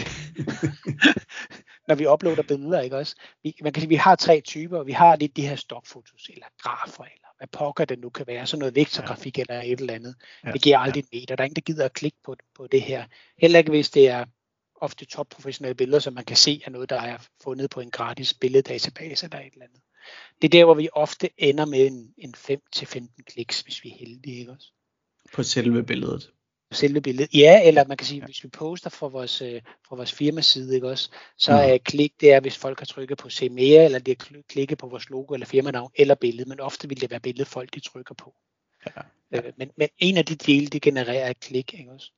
når vi uploader billeder, ikke også? Man kan sige, vi har 3 typer, vi har lidt de her stockfotos, eller grafer, eller hvad pokker det nu kan være, sådan noget vektorgrafik eller et eller andet. Det giver aldrig et meter, der er ingen, der gider at klikke på det her. Heller ikke, hvis det er ofte topprofessionelle billeder, som man kan se er noget, der er fundet på en gratis billeddatabase eller et eller andet. Det er der, hvor vi ofte ender med en 5-15 kliks, hvis vi er heldige, ikke også? På selve billedet. Selve billedet. Ja, eller man kan sige, hvis vi poster fra vores firmaside, ikke også, så er klik der, hvis folk har trykket på se mere, eller de har klikket på vores logo, eller firmanavn, eller billede, men ofte vil det være billedet, folk de trykker på. Ja. Men en af de dele, de genererer et klik, ikke også?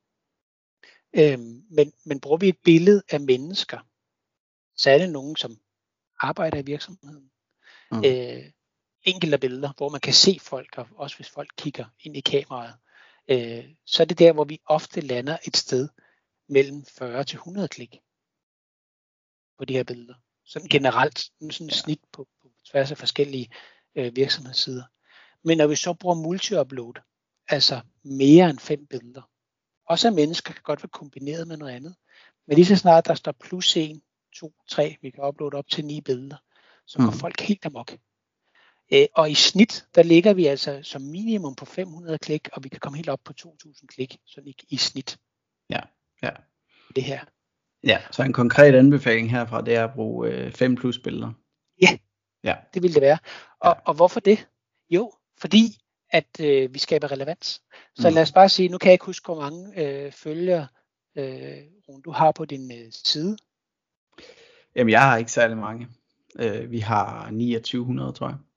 Men bruger vi et billede af mennesker, så er det nogen, som arbejder i virksomheden. Enkelte billeder, hvor man kan se folk, og også hvis folk kigger ind i kameraet, så er det der, hvor vi ofte lander et sted mellem 40 til 100 klik på de her billeder. Sådan generelt, sådan et snit på tværs af forskellige virksomhedssider. Men når vi så bruger multi-upload, altså mere end 5 billeder, også af mennesker kan godt være kombineret med noget andet, men lige så snart der står plus 1, 2, 3, vi kan uploade op til 9 billeder, så går folk helt amok. Og i snit, der ligger vi altså som minimum på 500 klik, og vi kan komme helt op på 2000 klik, sådan i snit. Ja. Det her. Ja, så en konkret anbefaling herfra, det er at bruge 5 plus billeder. Ja, det vil det være. Og hvorfor det? Jo, fordi at vi skaber relevans. Så lad os bare sige, nu kan jeg ikke huske, hvor mange følgere du har på din side. Jamen, jeg har ikke særlig mange. Vi har 2900, tror jeg.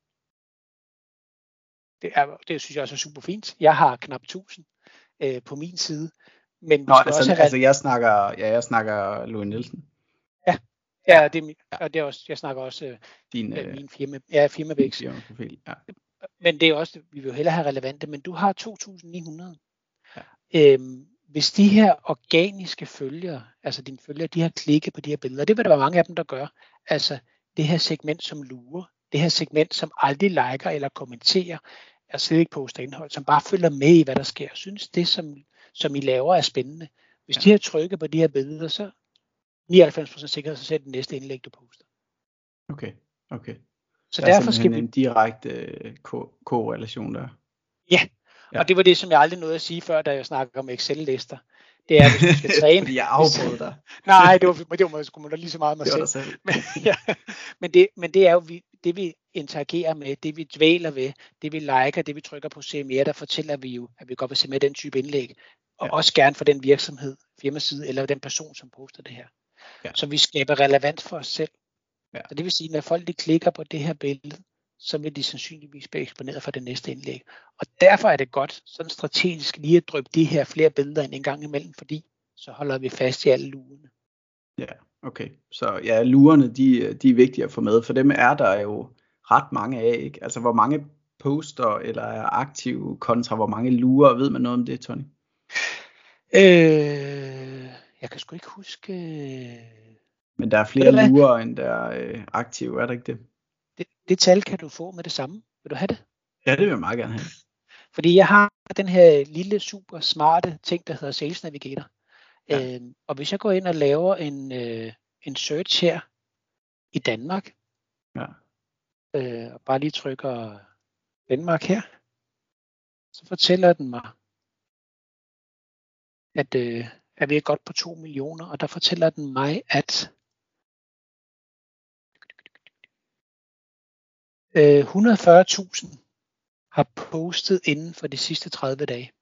Det synes jeg også er super fint. Jeg har knap 1000 på min side. Men jeg snakker Louis Nielsen. Ja, det er også, jeg snakker også min firmavækst. Ja. Men det er også, vi vil jo hellere have relevante, men du har 2900. Ja. Hvis de her organiske følgere, altså dine følgere, de har klikket på de her billeder, det vil der være mange af dem, der gør. Altså det her segment, som lurer, det her segment, som aldrig liker eller kommenterer, og slet ikke poster indhold, som bare følger med i, hvad der sker, synes det, som I laver, er spændende. Hvis de har trykket på de her billeder, så 99% sikkerhed, så sæt det næste indlæg, du poster. Okay. Så der er derfor skal vi en direkte korrelation der. Ja, og det var det, som jeg aldrig nåede at sige før, da jeg snakkede om Excel-lister. Det er, hvis du skal træne. Fordi jeg afbrød dig. Nej, det var sgu man da lige så meget mig selv. Men det er jo det, vi interagerer med, det vi dvæler ved, det vi liker, det vi trykker på se mere, der fortæller vi jo, at vi godt vil se med den type indlæg. Og også gerne for den virksomhed, firmaside, eller den person, som poster det her. Ja. Så vi skaber relevans for os selv. Ja. Så det vil sige, når folk de klikker på det her billede, så vil de sandsynligvis blive eksponeret for det næste indlæg. Og derfor er det godt, sådan strategisk lige at dryppe de her flere billeder ind en gang imellem, fordi så holder vi fast i alle lurene. Ja, okay. Så ja, lurerne, de er vigtige at få med, for dem er der jo ret mange af, ikke? Altså, hvor mange poster eller er aktive kontra, hvor mange lurer, ved man noget om det, Tony? Jeg kan sgu ikke huske. Men der er flere lurer, end der er aktive, er der ikke det? Det tal kan du få med det samme. Vil du have det? Ja, det vil jeg meget gerne have. Fordi jeg har den her lille, super smarte ting, der hedder Sales Navigator. Ja. Og hvis jeg går ind og laver en search her i Danmark, og bare lige trykker Danmark her, så fortæller den mig, at vi er godt på 2 millioner, og der fortæller den mig, at 140.000 har postet inden for de sidste 30 dage.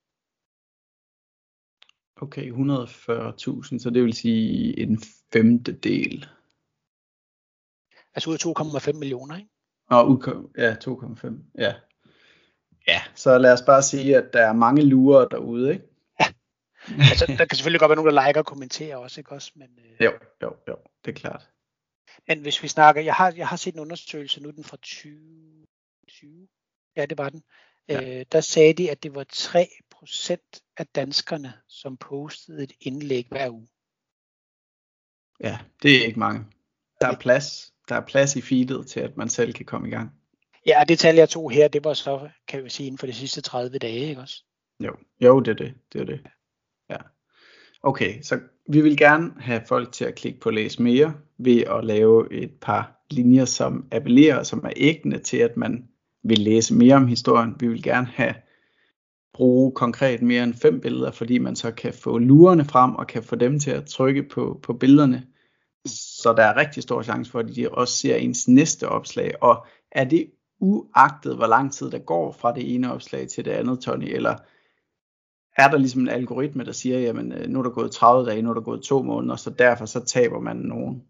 Okay, 140.000, så det vil sige en femtedel. Altså ud af 2,5 millioner, ikke? Ja, 2,5, ja. Ja, så lad os bare sige, at der er mange lurer derude, ikke? Ja, altså der kan selvfølgelig godt være nogen, der liker og kommenterer også, ikke også? Men, Jo, det er klart. Men hvis vi snakker, jeg har set en undersøgelse, nu er den fra 2020, ja det var den, der sagde de, at det var 3% af danskerne, som postede et indlæg hver uge. Ja, det er ikke mange. Der er plads i feedet til, at man selv kan komme i gang. Ja, og det tal jeg tog her, det var så, kan vi sige, inden for de sidste 30 dage, ikke også? Jo, det er det. Ja. Okay, så vi vil gerne have folk til at klikke på læs mere, ved at lave et par linjer, som appellerer, som er æggende til, at man vil læse mere om historien. Vi vil gerne bruge konkret mere end 5 billeder, fordi man så kan få lurerne frem, og kan få dem til at trykke på billederne. Så der er rigtig stor chance for, at de også ser ens næste opslag. Og er det uagtet, hvor lang tid der går fra det ene opslag til det andet, Tony? Eller er der ligesom en algoritme, der siger, jamen nu er der gået 30 dage, nu er der gået 2 måneder, så derfor så taber man nogen?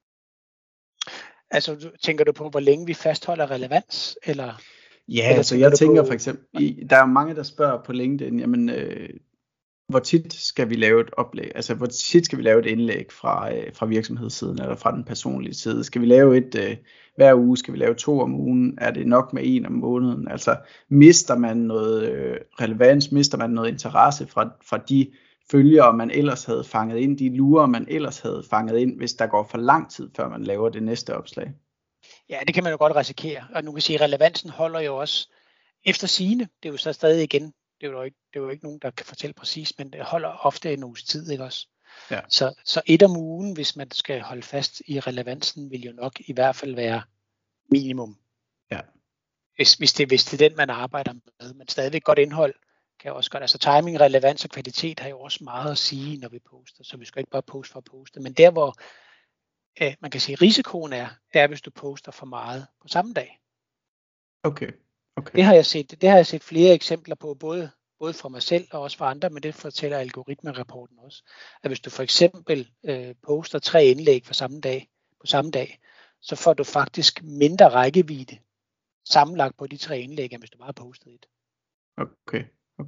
Altså, tænker du på, hvor længe vi fastholder relevans? Eller Altså jeg tænker for eksempel, der er jo mange, der spørger på LinkedIn, jamen hvor tit skal vi lave et oplæg, altså hvor tit skal vi lave et indlæg fra virksomhedssiden eller fra den personlige side? Skal vi lave et hver uge? Skal vi lave 2 om ugen? Er det nok med 1 om måneden? Altså mister man noget relevans, mister man noget interesse fra de følgere, man ellers havde fanget ind, de lurer, man ellers havde fanget ind, hvis der går for lang tid, før man laver det næste opslag? Ja, det kan man jo godt risikere, og nu kan sige, at relevansen holder jo også efter sigende. Det er jo så stadig igen, det er jo ikke nogen, der kan fortælle præcis, men det holder ofte en uges tid, ikke også? Ja. Så 1 om ugen, hvis man skal holde fast i relevansen, vil jo nok i hvert fald være minimum. Ja. Hvis det er den, man arbejder med, men stadigvæk godt indhold kan også godt. Altså timing, relevans og kvalitet har jo også meget at sige, når vi poster, så vi skal ikke bare poste for at poste. Men der, hvor man kan sige, risikoen er, det er, hvis du poster for meget på samme dag. Okay. Det har jeg set flere eksempler på, både fra mig selv og også fra andre, men det fortæller algoritmerapporten også. At hvis du for eksempel poster 3 indlæg på samme dag, så får du faktisk mindre rækkevidde sammenlagt på de 3 indlæg, end hvis du bare har postet et. Okay.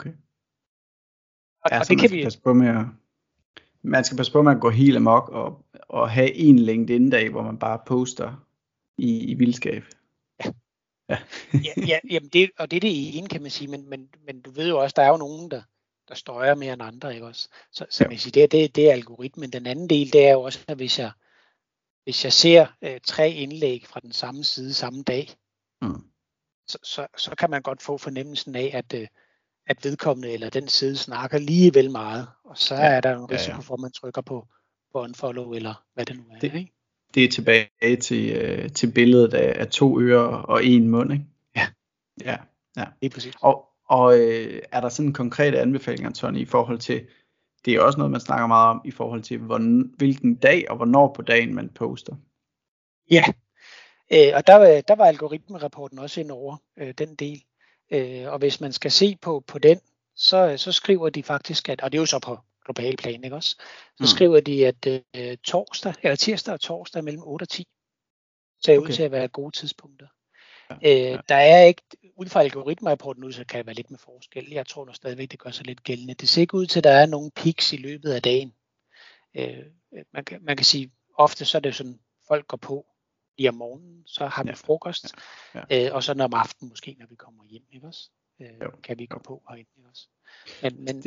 Og det kan vi passe på med man skal passe på med at gå helt amok og have en LinkedIn-dag, hvor man bare poster i vildskab. Jamen det er det ene, kan man sige, men du ved jo også, der er jo nogen, der støjer mere end andre, ikke også? Så man siger, det er algoritmen. Den anden del, det er jo også, at hvis jeg ser 3 indlæg fra den samme side samme dag, så kan man godt få fornemmelsen af, at vedkommende eller den side snakker lige vel meget, og så er der en risiko for, at man trykker på unfollow, eller hvad det nu er. Ikke? Det er tilbage til billedet af 2 ører og 1 mund, ikke? Ja. Lige præcis. Og er der sådan konkrete anbefalinger, Tony, i forhold til, det er også noget, man snakker meget om, i forhold til, hvilken dag og hvornår på dagen man poster? Ja, og der var algoritmerapporten også ind over den del. Og hvis man skal se på den, så skriver de faktisk, og det er jo så på global plan, ikke også? Så skriver de, at tirsdag og torsdag mellem 8 og 10 ser ud til at være gode tidspunkter. Der er ikke, ud fra algoritmerapporten ud, så kan det være lidt med forskel. Jeg tror nu stadigvæk, det gør sig lidt gældende. Det ser ikke ud til, at der er nogle peaks i løbet af dagen. Man kan sige, ofte så er det sådan, folk går på lige om morgenen, så har vi frokost, og så om aftenen måske, når vi kommer hjem, ikke også? Kan vi gå på herinde, ikke også? Men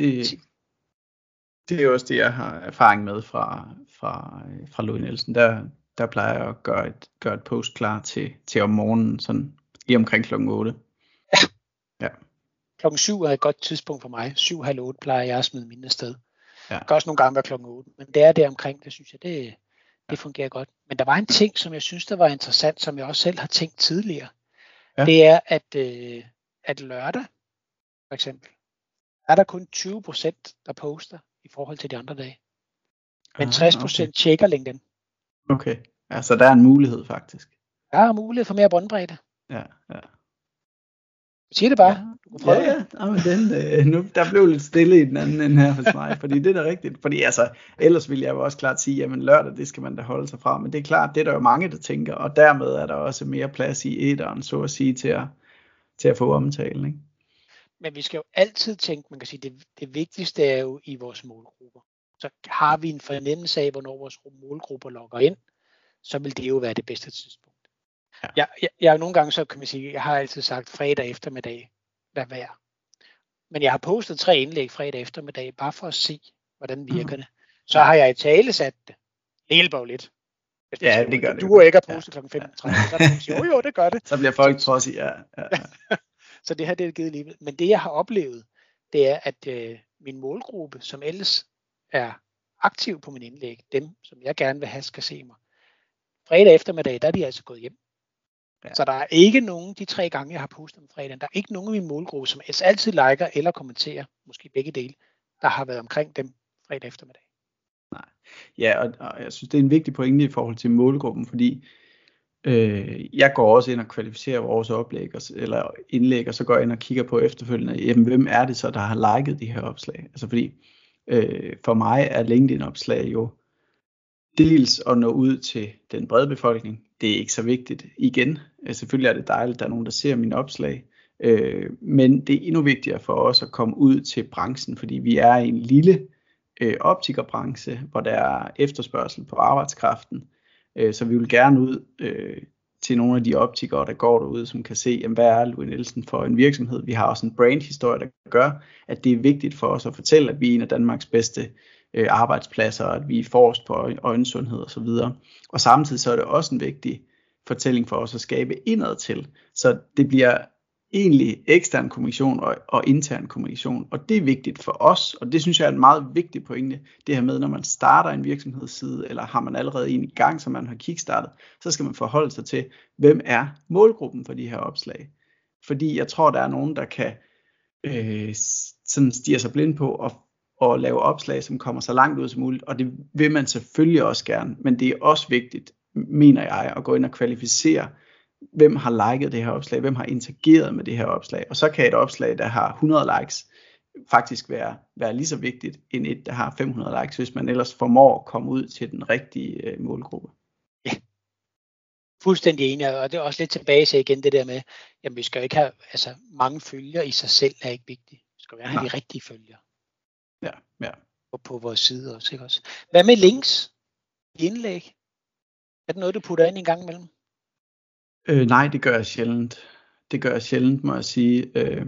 det er også det, jeg har erfaring med fra Louis Nielsen. Der plejer jeg at gøre et post klar til om morgenen, sådan lige omkring klokken 8. Ja. Klokken 7 er et godt tidspunkt for mig. 7:30 plejer jeg at smide mine afsted. Ja. Det kan også nogle gange være klokken 8, men det er der omkring, det synes jeg, det fungerer godt. Men der var en ting, som jeg synes, der var interessant, som jeg også selv har tænkt tidligere. Ja. Det er, at lørdag, for eksempel, er der kun 20%, der poster i forhold til de andre dage. Men 60% tjekker LinkedIn. Okay, altså der er en mulighed faktisk. Der er mulighed for mere båndbredde. Ja. Siger det bare. Du kan prøve det. Men der blev lidt stille i den anden ende her hos mig, fordi det er da rigtigt. Fordi altså, ellers ville jeg jo også klart sige, jamen lørdag, det skal man da holde sig fra. Men det er klart, det er der jo mange, der tænker, og dermed er der også mere plads i æteren, så at sige, til at få omtalen, ikke? Men vi skal jo altid tænke, man kan sige, det vigtigste er jo i vores målgrupper. Så har vi en fornemmelse af, hvornår vores målgrupper logger ind, så vil det jo være det bedste tidspunkt. Ja. Jeg nogle gange, så kan man sige, jeg har altid sagt fredag eftermiddag, lad være. Men jeg har postet 3 indlæg fredag eftermiddag, bare for at se, hvordan virker det. Så har jeg i tale sat det. Det hjælper jo lidt. Ja, det gør det. Du har ikke at poste kl. 15:30, så kan man sige, jo, det gør det. Så bliver folk trodsige, ja. Så det her, det er givet livet. Men det, jeg har oplevet, det er, at min målgruppe, som ellers er aktiv på min indlæg, dem, som jeg gerne vil have, skal se mig. Fredag eftermiddag, der er de altså gået hjem. Ja. Så der er ikke nogen, de 3 gange, jeg har postet om fredagen, der er ikke nogen af min målgruppe, som altid liker eller kommenterer, måske begge dele, der har været omkring dem fredag eftermiddag. Nej. Ja, og jeg synes, det er en vigtig pointe i forhold til målgruppen, fordi Jeg går også ind og kvalificerer vores oplæg eller indlæg, og så går jeg ind og kigger på efterfølgende, jamen, hvem er det så, der har liket de her opslag? Altså fordi for mig er LinkedIn-opslag jo dels at nå ud til den brede befolkning. Det er ikke så vigtigt. Igen, selvfølgelig er det dejligt, at der er nogen, der ser mine opslag, men det er endnu vigtigere for os at komme ud til branchen, fordi vi er i en lille optikerbranche, hvor der er efterspørgsel på arbejdskraften. Så vi vil gerne ud til nogle af de optikere, der går derude, som kan se, jamen, hvad er Louis Nielsen for en virksomhed. Vi har også en brandhistorie, der gør, at det er vigtigt for os at fortælle, at vi er en af Danmarks bedste arbejdspladser, og at vi er forrest på øjensundhed osv. Og samtidig så er det også en vigtig fortælling for os at skabe indad til. Så det bliver egentlig ekstern kommunikation og intern kommunikation, og det er vigtigt for os, og det synes jeg er en meget vigtig pointe, det her med, når man starter en virksomhedsside, eller har man allerede en i gang, som man har kickstartet, så skal man forholde sig til, hvem er målgruppen for de her opslag. Fordi jeg tror, der er nogen, der kan sådan stirre sig blind på og lave opslag, som kommer så langt ud som muligt, og det vil man selvfølgelig også gerne, men det er også vigtigt, mener jeg, at gå ind og kvalificere, hvem har liket det her opslag, hvem har interageret med det her opslag, og så kan et opslag, der har 100 likes, faktisk være lige så vigtigt, end et, der har 500 likes, hvis man ellers formår at komme ud til den rigtige målgruppe. Ja, fuldstændig enig, og det er også lidt tilbage til igen det der med, jamen vi skal ikke have, altså mange følgere i sig selv er ikke vigtigt, vi skal gerne have de rigtige følgere. Ja. Og på vores side også, ikke også? Hvad med links i indlæg? Er det noget, du putter ind en gang imellem? Nej, det gør jeg sjældent. Må jeg sige.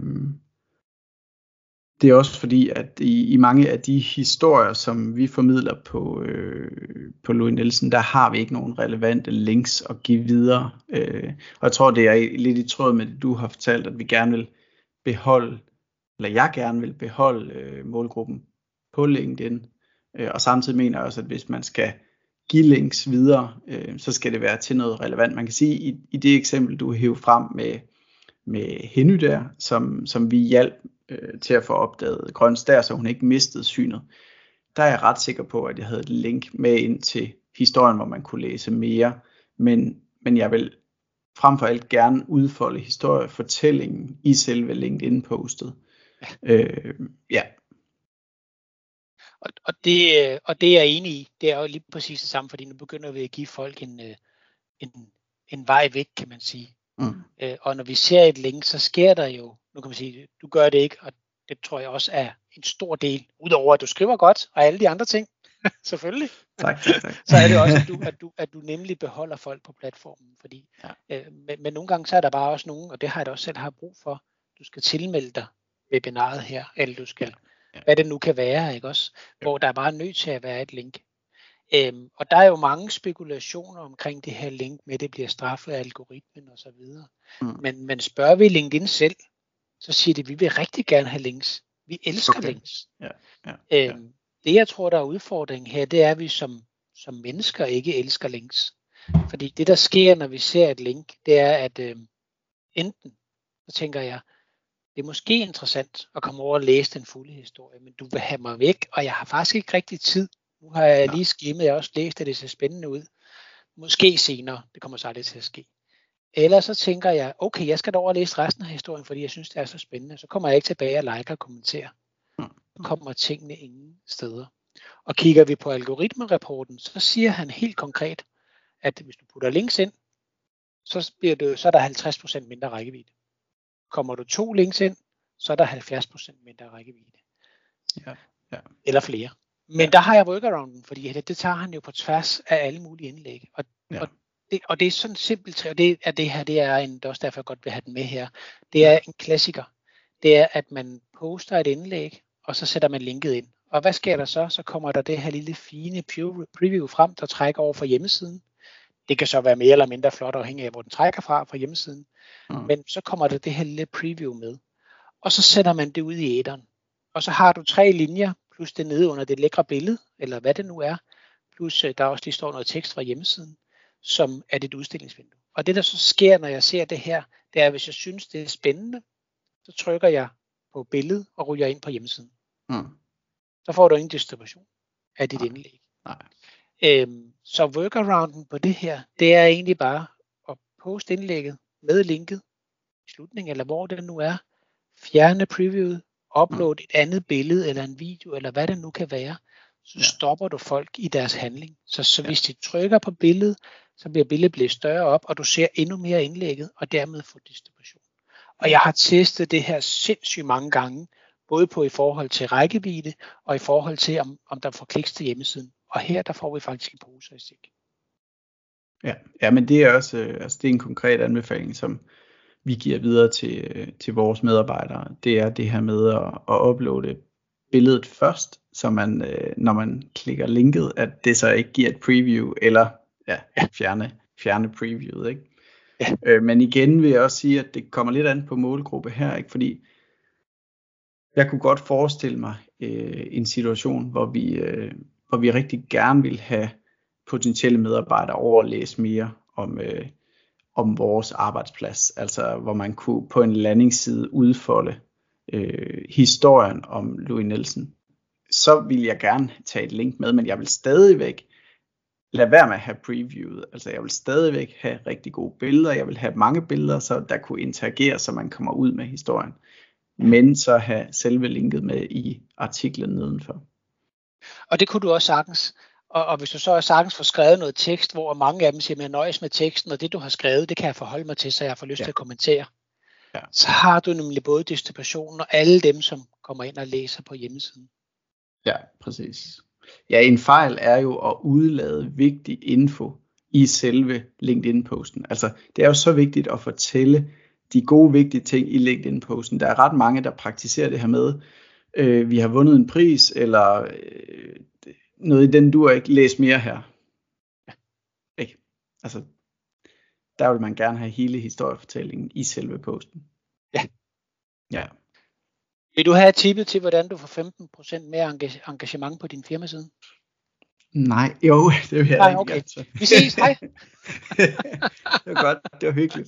Det er også fordi, at i mange af de historier, som vi formidler på Louis Nielsen, der har vi ikke nogen relevante links at give videre. Og jeg tror, det er lidt i tråd med det, du har fortalt, at vi gerne vil beholde, eller jeg gerne vil beholde målgruppen på LinkedIn. Og samtidig mener jeg også, at hvis man skal give links videre, så skal det være til noget relevant. Man kan sige, i det eksempel, du hæver frem med Henny der, som vi hjalp til at få opdaget grøn stær, så hun ikke mistede synet. Der er jeg ret sikker på, at jeg havde et link med ind til historien, hvor man kunne læse mere. Men jeg vil frem for alt gerne udfolde historiefortællingen i selve LinkedIn-postet. Ja. Og det er jeg enig i. Det er jo lige præcis det samme, fordi nu begynder vi at give folk en vej væk, kan man sige. Og når vi ser et link, så sker der jo, nu kan man sige, du gør det ikke, og det tror jeg også er en stor del, udover at du skriver godt, og alle de andre ting, selvfølgelig. Tak. Så er det også, at du nemlig beholder folk på platformen, fordi men nogle gange så er der bare også nogen, og det har jeg da også selv har brug for, du skal tilmelde dig webinaret her, eller du skal, hvad det nu kan være, ikke også, hvor der er bare nødt til at være et link. Og der er jo mange spekulationer omkring det her link med, at det bliver straffet af algoritmen og så videre. Men spørger vi LinkedIn selv, så siger de, at vi vil rigtig gerne have links. Vi elsker links. Det jeg tror, der er udfordringen her, det er, at vi som mennesker ikke elsker links. Fordi det, der sker, når vi ser et link, det er, at enten, så tænker jeg, det er måske interessant at komme over og læse den fulde historie, men du vil have mig væk, og jeg har faktisk ikke rigtig tid. Nu har jeg lige skimmet, jeg har også læst, at det ser spændende ud. Måske senere, det kommer så aldrig til at ske. Eller så tænker jeg, okay, jeg skal da over og læse resten af historien, fordi jeg synes, det er så spændende. Så kommer jeg ikke tilbage og liker og kommenterer. Så kommer tingene ingen steder. Og kigger vi på algoritmerapporten, så siger han helt konkret, at hvis du putter links ind, så er der 50% mindre rækkevidde. Kommer du 2 links ind, så er der 70% mindre rækkevidde. Eller flere. Men der har jeg workarounden, fordi det tager han jo på tværs af alle mulige indlæg. Og det er sådan simpelt, og det er også derfor jeg godt vil have den med her. Det er en klassiker. Det er, at man poster et indlæg, og så sætter man linket ind. Og hvad sker der så? Så kommer der det her lille fine preview frem, der trækker over fra hjemmesiden. Det kan så være mere eller mindre flot, afhængig af, hvor den trækker fra hjemmesiden. Men så kommer der det her lille preview med. Og så sætter man det ud i æteren. Og så har du 3 linjer, plus det nede under det lækre billede, eller hvad det nu er. Plus der også lige står noget tekst fra hjemmesiden, som er dit udstillingsvindue. Og det der så sker, når jeg ser det her, det er, at hvis jeg synes, det er spændende, så trykker jeg på billedet og ryger ind på hjemmesiden. Så får du ingen distribution af dit indlæg. Så workarounden på det her, det er egentlig bare post indlægget med linket i slutningen, eller hvor det nu er, fjerne previewet, upload et andet billede, eller en video, eller hvad det nu kan være, så stopper du folk i deres handling. Så hvis de trykker på billedet, så bliver billedet blevet større op, og du ser endnu mere indlægget, og dermed får distribution. Og jeg har testet det her sindssygt mange gange, både på i forhold til rækkevidde, og i forhold til, om der får kliks til hjemmesiden. Og her, der får vi faktisk en pose i stik. Ja, men det er også det er en konkret anbefaling, som vi giver videre til vores medarbejdere. Det er det her med at uploade billedet først, så man, når man klikker linket, at det så ikke giver et preview, eller fjerne previewet, ikke? Ja. Men igen vil jeg også sige, at det kommer lidt an på målgruppe her, ikke? Fordi jeg kunne godt forestille mig en situation, hvor vi rigtig gerne vil have potentielle medarbejdere over at læse mere om vores arbejdsplads. Altså hvor man kunne på en landingsside udfolde historien om Louis Nielsen. Så vil jeg gerne tage et link med, men jeg vil stadigvæk lade være med at have previewet. Altså jeg vil stadigvæk have rigtig gode billeder. Jeg vil have mange billeder, så der kunne interagere, så man kommer ud med historien. Men så have selve linket med i artiklen nedenfor. Og det kunne du også sagtens. Og hvis du så sagtens får skrevet noget tekst, hvor mange af dem siger, at jeg nøjes med teksten, og det du har skrevet, det kan jeg forholde mig til, så jeg får lyst til at kommentere. Ja. Så har du nemlig både distributionen og alle dem, som kommer ind og læser på hjemmesiden. Ja, præcis. Ja, en fejl er jo at udlade vigtig info i selve LinkedIn-posten. Altså, det er jo så vigtigt at fortælle de gode, vigtige ting i LinkedIn-posten. Der er ret mange, der praktiserer det her med, vi har vundet en pris, eller noget i den du ikke læs mere her. Ja. Ikke? Altså, der vil man gerne have hele historiefortællingen i selve posten. Ja. Vil du have tippet til, hvordan du får 15% mere engagement på din firmaside? Nej, jo, det vil jeg ikke. Okay. Vi ses, hej. Det var godt, det var hyggeligt.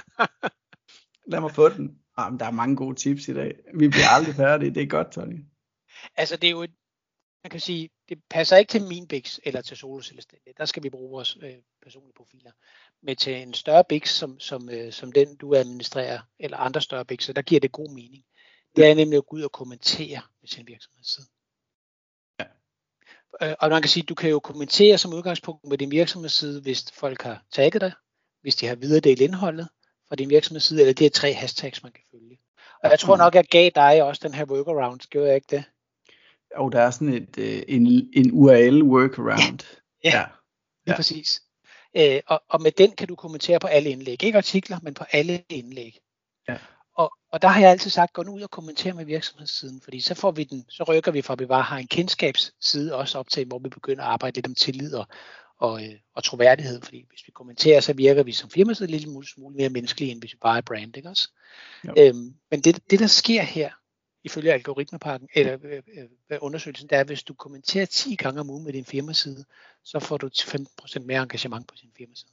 Lad mig få den. Men der er mange gode tips i dag. Vi bliver aldrig færdige, det er godt, Tony. Altså det er jo man kan sige, det passer ikke til min Bix eller til Soloselvstændige. Der skal vi bruge vores personlige profiler. Men til en større Bix, som den du administrerer, eller andre større Bix'er, der giver det god mening. Det er nemlig at gå ud og kommentere med sin virksomhedsside. Ja. Og man kan sige, du kan jo kommentere som udgangspunkt med din virksomhedsside, hvis folk har tagget dig, hvis de har videredelt indholdet fra din virksomhedsside, eller det er 3 hashtags, man kan følge. Og jeg tror nok, jeg gav dig også den her workaround. Gjorde jeg ikke det? Og der er sådan en URL workaround. Ja. Præcis. Og med den kan du kommentere på alle indlæg. Ikke artikler, men på alle indlæg. Ja. Og der har jeg altid sagt, gå nu ud og kommentere med virksomhedssiden, fordi så rykker vi fra, at vi bare har en kendskabsside også op til, hvor vi begynder at arbejde lidt om tillid og troværdighed, fordi hvis vi kommenterer, så virker vi som firmaside lidt smule mere menneskelige, end hvis vi bare er brand, ikke også? Men det der sker her, ifølge algoritmepakken, eller undersøgelsen, det er, at hvis du kommenterer 10 gange om ugen med din firmaside, så får du 15% mere engagement på sin firmaside.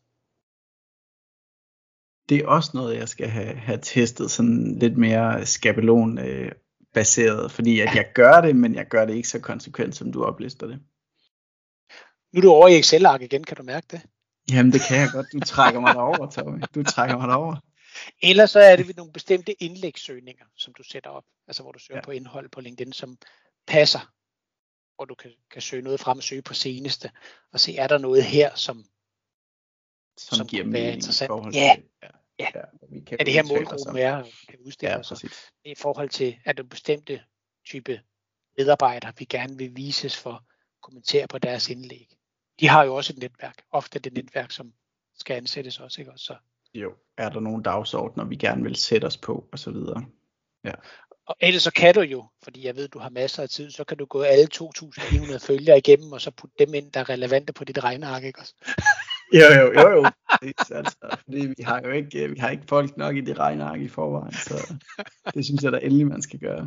Det er også noget, jeg skal have testet sådan lidt mere skabelon baseret, fordi at jeg gør det, men jeg gør det ikke så konsekvent, som du oplister det. Nu er du over i Excel-ark igen, kan du mærke det? Jamen det kan jeg godt, du trækker mig derover, Tommy. Du trækker mig derover. Eller så er det nogle bestemte indlægssøgninger, som du sætter op, altså hvor du søger på indhold på LinkedIn, som passer, hvor du kan søge noget frem og søge på seneste, og se, er der noget her, som giver mening interessant. I forhold til, er det her målgruppen er, og kan udstille os i forhold til, at det bestemte type medarbejdere, vi gerne vil vises for at kommentere på deres indlæg. De har jo også et netværk, ofte det netværk, som skal ansættes også, ikke også? Så. Jo, er der nogle dagsordner, vi gerne vil sætte os på, og så videre. Ja. Og ellers så kan du jo, fordi jeg ved, du har masser af tid, så kan du gå alle 2.900 følgere igennem, og så putte dem ind, der er relevante på dit regneark, ikke også? Jo. Altså, fordi vi har ikke folk nok i det regneark i forvejen, så det synes jeg da endelig, man skal gøre.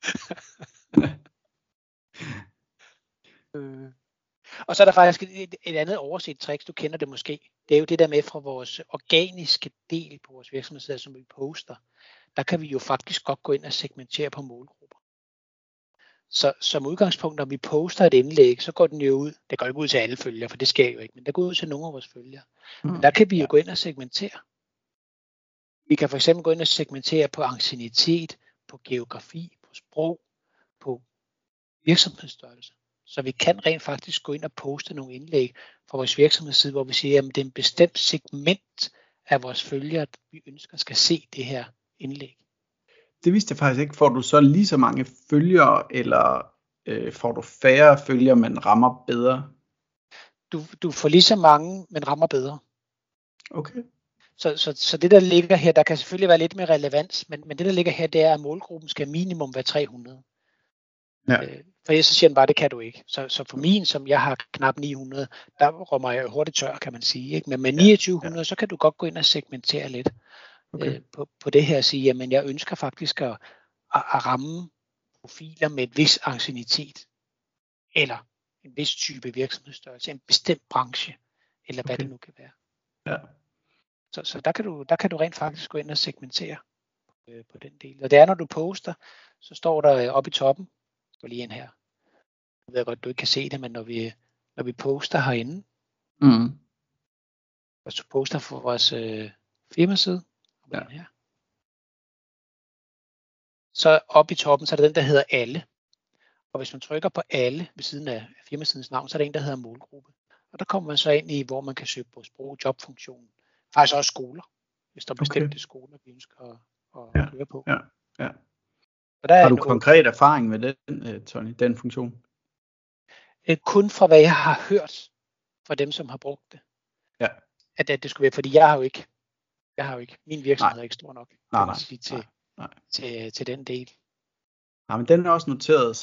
Og så er der faktisk et andet overset trick, du kender det måske. Det er jo det der med fra vores organiske del på vores virksomhed, som vi poster. Der kan vi jo faktisk godt gå ind og segmentere på målgrupper. Så som udgangspunkt, når vi poster et indlæg, så går den jo ud. Det går ikke ud til alle følgere, for det sker jo ikke, men det går ud til nogle af vores følgere. Men der kan vi jo gå ind og segmentere. Vi kan for eksempel gå ind og segmentere på anciennitet, på geografi, på sprog, på virksomhedsstørrelse. Så vi kan rent faktisk gå ind og poste nogle indlæg fra vores virksomhedsside, hvor vi siger, at det er en bestemt segment af vores følgere, vi ønsker skal se det her indlæg. Det vidste jeg faktisk ikke. Får du så lige så mange følgere, eller får du færre følgere, men rammer bedre? Du får lige så mange, men rammer bedre. Okay. Så det, der ligger her, der kan selvfølgelig være lidt mere relevans, men det, der ligger her, det er, at målgruppen skal minimum være 300. Ja. For ellers så siger den bare, det kan du ikke. Så for min, som jeg har knap 900, der rummer jeg hurtigt tør, kan man sige. Ikke? Men med 2900, så kan du godt gå ind og segmentere lidt på det her og sige, jamen jeg ønsker faktisk at ramme profiler med et vis anciennitet, eller en vis type virksomhedsstørrelse, en bestemt branche, eller hvad det nu kan være. Ja. Så der kan du rent faktisk gå ind og segmentere på den del. Og det er, når du poster, så står der oppe i toppen, og lige ind her. Jeg ved godt, du ikke kan se det, men når vi poster herinde, hvis du poster for vores firmaside, her, så oppe i toppen, så er der den, der hedder alle. Og hvis man trykker på alle ved siden af firmasidens navn, så er der en, der hedder målgruppe. Og der kommer man så ind i, hvor man kan søge på sprog, jobfunktionen. Faktisk også skoler, hvis der er bestemte skoler, vi ønsker at køre på. Ja. Der har du konkret erfaring med den, Tony, den funktion? Kun fra hvad jeg har hørt fra dem, som har brugt det. Ja. At det skulle være, fordi jeg har jo ikke, min virksomhed er ikke stor nok, kan man sige, til den del. Ja, men den er også noteret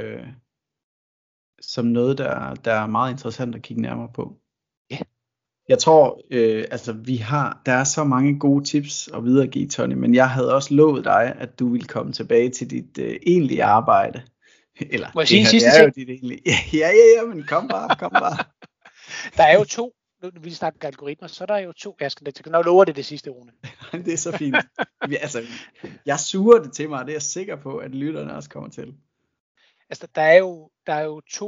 som noget, der er meget interessant at kigge nærmere på. Ja. Jeg tror, der er så mange gode tips at videregive, Tony, men jeg havde også lovet dig, at du ville komme tilbage til dit egentlige arbejde. Eller, må jeg sige en sidste ting? Jo dit egentlige. Ja, men kom bare. Der er jo to, nu vi snakker algoritmer, så der er jo to, jeg skal nok love det sidste, Rune. Det er så fint. Jeg suger det til mig, og det er jeg sikker på, at lytterne også kommer til. Altså, der er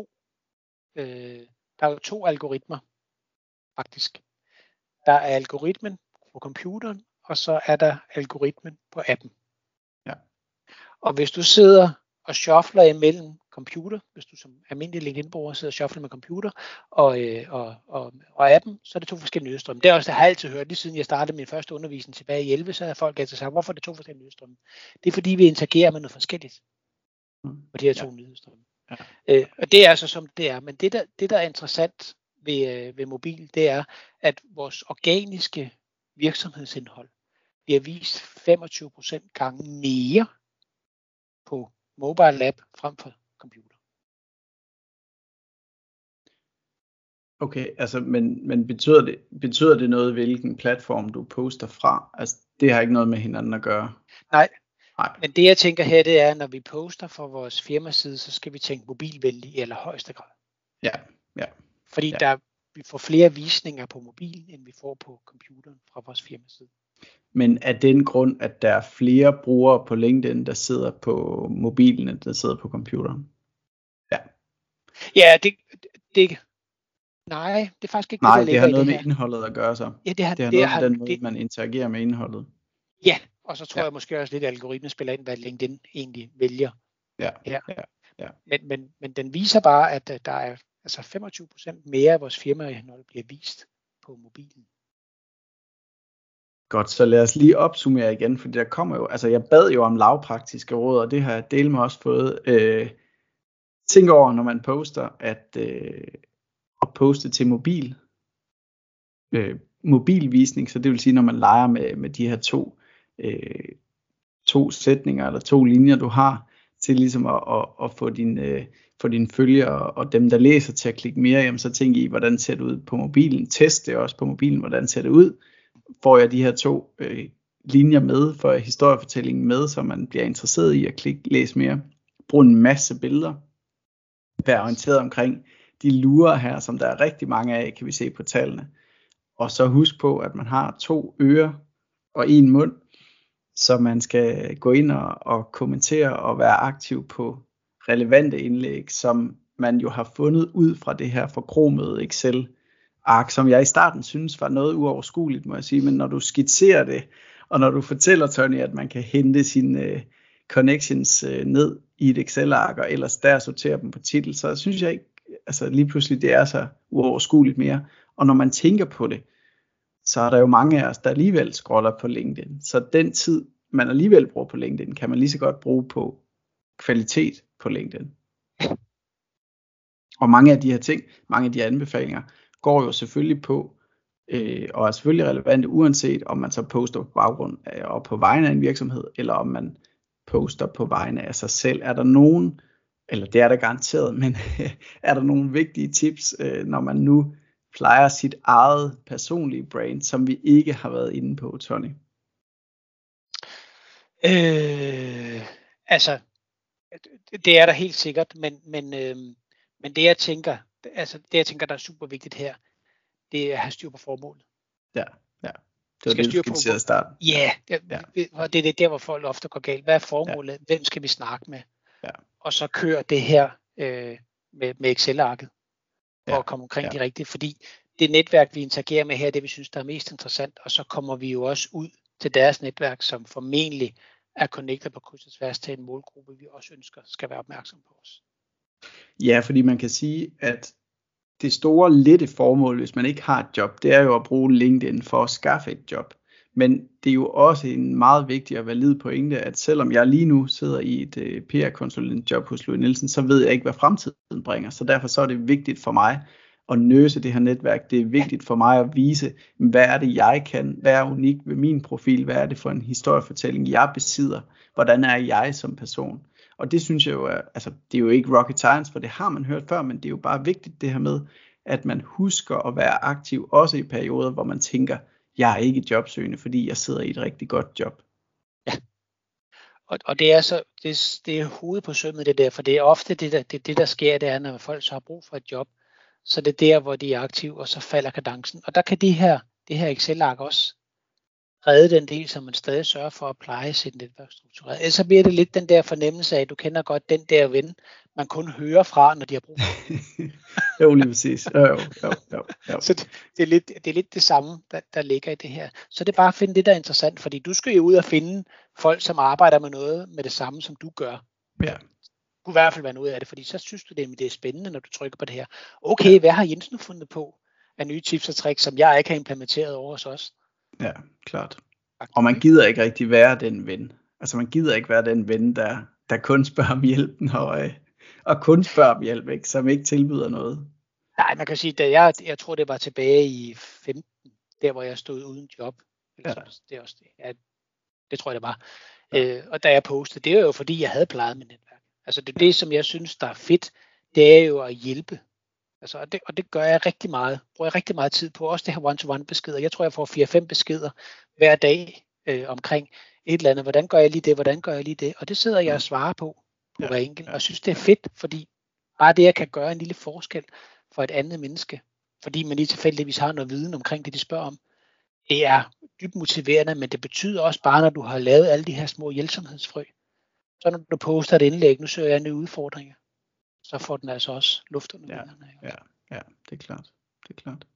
jo to algoritmer, faktisk. Der er algoritmen på computeren, og så er der algoritmen på appen. Ja. Og hvis du sidder og shuffler imellem computer, hvis du som almindelig LinkedIn-bruger sidder og shuffler med computer og appen, så er det to forskellige nyhedsstrømme. Det er også, det har jeg altid hørt, lige siden jeg startede min første undervisning tilbage i 11, så havde folk altid sagt, hvorfor er det to forskellige nyhedsstrømme? Det er fordi, vi interagerer med noget forskelligt på de her to nyhedsstrømme. Ja. Og det er altså som det er, men det der er interessant ved mobil, det er, at vores organiske virksomhedsindhold bliver vist 25% gange mere på mobile app frem for computer. Okay, altså, men betyder det noget, hvilken platform du poster fra? Altså, det har ikke noget med hinanden at gøre. Nej. Men det jeg tænker her, det er, når vi poster fra vores firmaside, så skal vi tænke mobilvenlig i allerhøjeste grad. Ja. Fordi vi får flere visninger på mobilen, end vi får på computeren fra vores firmaside. Men af den grund, at der er flere brugere på LinkedIn, der sidder på mobilen, end der sidder på computeren? Ja, nej, det er faktisk ikke det, det har noget med indholdet at gøre så. Ja, det har noget med den måde, man interagerer med indholdet. Ja, og så tror jeg måske også lidt, at algoritmen spiller ind, hvad LinkedIn egentlig vælger. Ja. Men den viser bare, at der er altså 25% mere af vores firmaindhold bliver vist på mobilen. Godt, så lad os lige opsummere igen, for der kommer jo, altså jeg bad jo om lavpraktiske råd, og det har jeg delt med også fået. Tænk over, når man poster, at poste til mobilvisning, så det vil sige, når man leger med de her to sætninger, eller to linjer, du har, til ligesom at få dine følgere og dem, der læser, til at klikke mere, jamen så tænk i, hvordan ser det ud på mobilen. Test det også på mobilen, hvordan ser det ud. Får jeg de her to linjer med, får jeg historiefortællingen med, så man bliver interesseret i at læse mere. Brug en masse billeder. Vær orienteret omkring de lurer her, som der er rigtig mange af, kan vi se på tallene. Og så husk på, at man har 2 ører og 1 mund, så man skal gå ind og kommentere og være aktiv på relevante indlæg, som man jo har fundet ud fra det her forkromede Excel-ark, som jeg i starten synes var noget uoverskueligt, må jeg sige, men når du skitserer det, Og når du fortæller, Tony, at man kan hente sine connections ned i et Excel-ark, og ellers der sortere dem på titel, så synes jeg ikke, altså lige pludselig det er så uoverskueligt mere. Og når man tænker på det, så er der jo mange af os, der alligevel scroller på LinkedIn. Så den tid, man alligevel bruger på LinkedIn, kan man lige så godt bruge på kvalitet på LinkedIn. Og mange af de her ting, mange af de anbefalinger, går jo selvfølgelig på, og er selvfølgelig relevante, uanset om man så poster på baggrund af, og på vegne af en virksomhed, eller om man poster på vegne af sig selv. Er der nogen, eller det er der garanteret, men er der nogle vigtige tips, når man nu plejer sit eget personlige brand, som vi ikke har været inde på, Tony? Altså, det er der helt sikkert, men det jeg tænker, der er super vigtigt her, det er at have styr på formålet. Ja. Det var det, du skitserede i starten. Ja, og det er der, hvor folk ofte går galt. Hvad er formålet? Ja. Hvem skal vi snakke med? Ja. Og så kører det her med Excel-arket og komme omkring de rigtige. Fordi det netværk, vi interagerer med her, det vi synes, der er mest interessant, og så kommer vi jo også ud til deres netværk, som formentlig er connectet på kryds og tværs til en målgruppe, vi også ønsker skal være opmærksom på os. Ja, fordi man kan sige, at det store lette formål, hvis man ikke har et job, det er jo at bruge LinkedIn for at skaffe et job. Men det er jo også en meget vigtig og valid pointe, at selvom jeg lige nu sidder i et PR-konsulentjob hos Louis Nielsen, så ved jeg ikke, hvad fremtiden bringer. Så derfor så er det vigtigt for mig at nøse det her netværk. Det er vigtigt for mig at vise, hvad er det, jeg kan, hvad er unikt ved min profil, hvad er det for en historiefortælling, jeg besidder, hvordan er jeg som person. Og det synes jeg jo er, altså det er jo ikke rocket science, for det har man hørt før, men det er jo bare vigtigt det her med, at man husker at være aktiv, også i perioder, hvor man tænker, jeg er ikke jobsøgende, fordi jeg sidder i et rigtig godt job. Ja, og det er så, det er hovedet på sømmet det der, for det er ofte det der sker, det er, når folk så har brug for et job, så det er der, hvor de er aktive, og så falder kadencen. Og der kan det her Excel-ark også redde den del, som man stadig sørger for at pleje sit netværk struktureret. Ellers så bliver det lidt den der fornemmelse af, at du kender godt den der ven, man kun hører fra, når de har brug for det. Jo, lige præcis. Jo. Så det er lidt det samme, der ligger i det her. Så det er bare at finde det, der er interessant, fordi du skal jo ud og finde folk, som arbejder med noget med det samme, som du gør. Ja. Du kunne i hvert fald være noget af det, fordi så synes du, det er spændende, når du trykker på det her. Okay, hvad har Jens nu fundet på af nye tips og tricks, som jeg ikke har implementeret over hos os? Ja, klart. Og man gider ikke rigtig være den ven. Altså man gider ikke være den ven, der kun spørger om hjælpen, og kun spørger om hjælp, ikke? Som ikke tilbyder noget. Nej, man kan sige, at jeg tror, det var tilbage i 15, der hvor jeg stod uden job. Ja. Det er også det. Ja, det tror jeg, det var. Ja. Og da jeg postede, det er jo fordi, jeg havde plejet mit netværk. Altså det, som jeg synes, der er fedt, det er jo at hjælpe. Altså, og det gør jeg rigtig meget. Bruger jeg rigtig meget tid på. Også det her one-to-one beskeder. Jeg tror, jeg får 4-5 beskeder hver dag omkring et eller andet. Hvordan gør jeg lige det? Hvordan gør jeg lige det? Og det sidder jeg og svarer på hver enkelt. Og synes, det er fedt, fordi bare det, jeg kan gøre en lille forskel for et andet menneske. Fordi man lige tilfældigvis har noget viden omkring det, de spørger om. Det er dybt motiverende, men det betyder også bare, når du har lavet alle de her små hjælpsomhedsfrø. Så når du poster et indlæg, nu søger jeg nye udfordringer, så får den altså også luft under vingerne. Ja, det er klart.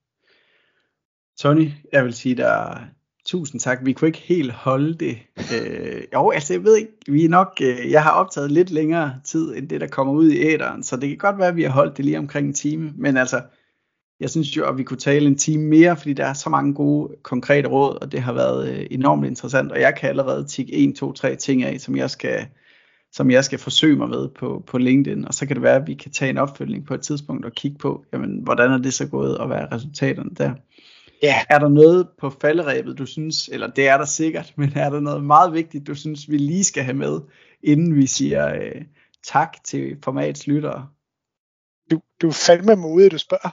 Tony, jeg vil sige dig tusind tak. Vi kunne ikke helt holde det. Jeg ved ikke, vi er nok, jeg har optaget lidt længere tid, end det, der kommer ud i æteren, så det kan godt være, at vi har holdt det lige omkring en time, men altså, jeg synes jo, at vi kunne tale en time mere, fordi der er så mange gode, konkrete råd, og det har været enormt interessant, og jeg kan allerede tikke 1, 2, 3 ting af, som jeg skal forsøge mig med på LinkedIn, og så kan det være, at vi kan tage en opfølgning på et tidspunkt og kigge på, jamen, hvordan er det så gået, og hvad er resultaterne der. Yeah. Er der noget på falderebet, du synes, eller det er der sikkert, men er der noget meget vigtigt, du synes, vi lige skal have med, inden vi siger tak til formats lyttere? Du er fandme modig, du spørger.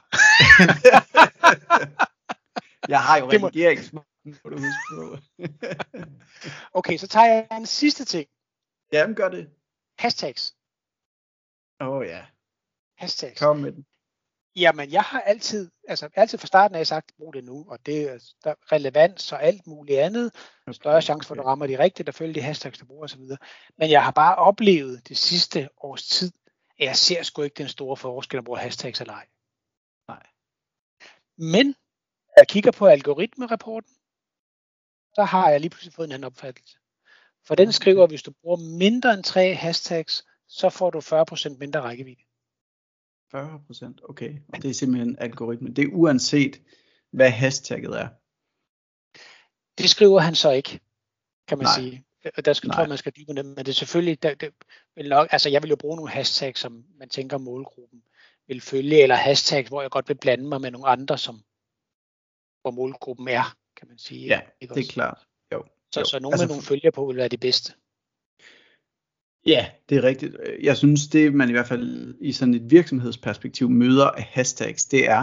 Jeg har jo redigeringsmagten, må du huske på. Okay, så tager jeg en sidste ting. Jamen, gør det. Hashtags. Ja. Hashtags. Kom med den. Jamen, jeg har altid fra starten af sagt, brug det nu, og det er der relevans og alt muligt andet. Større chance for, at du rammer de rigtige, der følger de hashtags, du bruger osv. Men jeg har bare oplevet det sidste års tid, at jeg ser sgu ikke den store forskel, at bruge hashtags eller ej. Nej. Men jeg kigger på algoritmerapporten, så har jeg lige pludselig fået en anden opfattelse. For den skriver, at hvis du bruger mindre end 3 hashtags, så får du 40% mindre rækkevidde. 40%, okay. Og det er simpelthen algoritmen. Det er uanset, hvad hashtagget er. Det skriver han så ikke, kan man Nej. sige. Og der tror man skal dybe ned, men det er selvfølgelig, det vil nok, altså jeg vil jo bruge nogle hashtags, som man tænker målgruppen vil følge, eller hashtags, hvor jeg godt vil blande mig med nogle andre, hvor målgruppen er, kan man sige. Ja, ikke det er klart. Jo. Så nogle med nogle følger på vil være det bedste. Ja, det er rigtigt. Jeg synes, det man i hvert fald i sådan et virksomhedsperspektiv møder af hashtags, det er,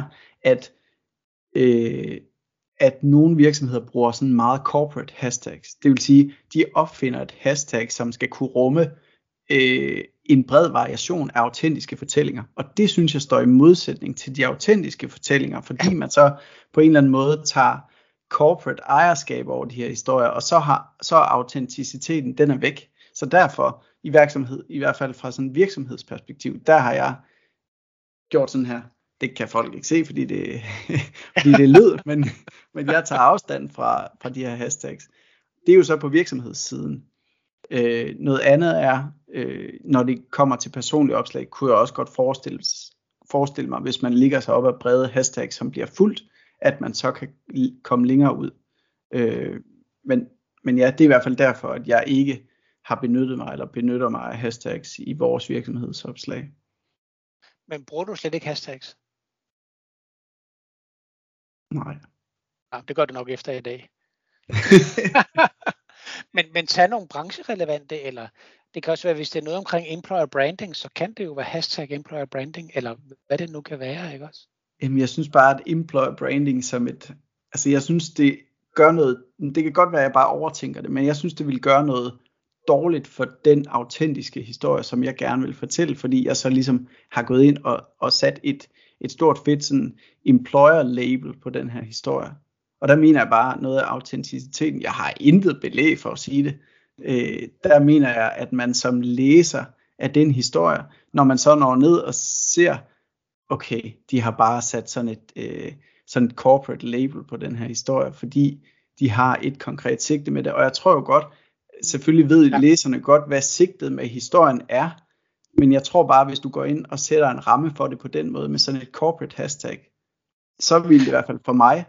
at nogle virksomheder bruger sådan meget corporate hashtags. Det vil sige, de opfinder et hashtag, som skal kunne rumme en bred variation af autentiske fortællinger. Og det synes jeg står i modsætning til de autentiske fortællinger, fordi man så på en eller anden måde tager corporate ejerskab over de her historier, og så er autenticiteten, den er væk. Så derfor i virksomhed, i hvert fald fra sådan et virksomhedsperspektiv, der har jeg gjort sådan her. Det kan folk ikke se, fordi det er lyd, men jeg tager afstand fra de her hashtags. Det er jo så på virksomhedssiden. Noget andet er, når det kommer til personlige opslag, kunne jeg også godt forestille mig, hvis man ligger sig op af brede hashtags, som bliver fuldt, at man så kan komme længere ud. Men ja, det er i hvert fald derfor, at jeg ikke har benyttet mig, eller benytter mig af hashtags i vores virksomhedsopslag. Men bruger du slet ikke hashtags? Nej. Ja, det gør det nok efter i dag. men tag nogle brancherelevante, eller det kan også være, hvis det er noget omkring employer branding, så kan det jo være hashtag employer branding, eller hvad det nu kan være, ikke også? Jamen, jeg synes bare, at employer branding som jeg synes, det gør noget, det kan godt være, at jeg bare overtænker det, men jeg synes, det vil gøre noget dårligt for den autentiske historie, som jeg gerne vil fortælle, fordi jeg så ligesom har gået ind og sat et stort fedt sådan employer label på den her historie. Og der mener jeg bare noget af autenticiteten. Jeg har intet belæg for at sige det. Der mener jeg, at man som læser af den historie, når man så når ned og ser, okay, de har bare sat sådan et corporate label på den her historie, fordi de har et konkret sigte med det. Og jeg tror jo godt, selvfølgelig ved læserne godt, hvad sigtet med historien er, men jeg tror bare, hvis du går ind og sætter en ramme for det på den måde, med sådan et corporate hashtag, så vil det i hvert fald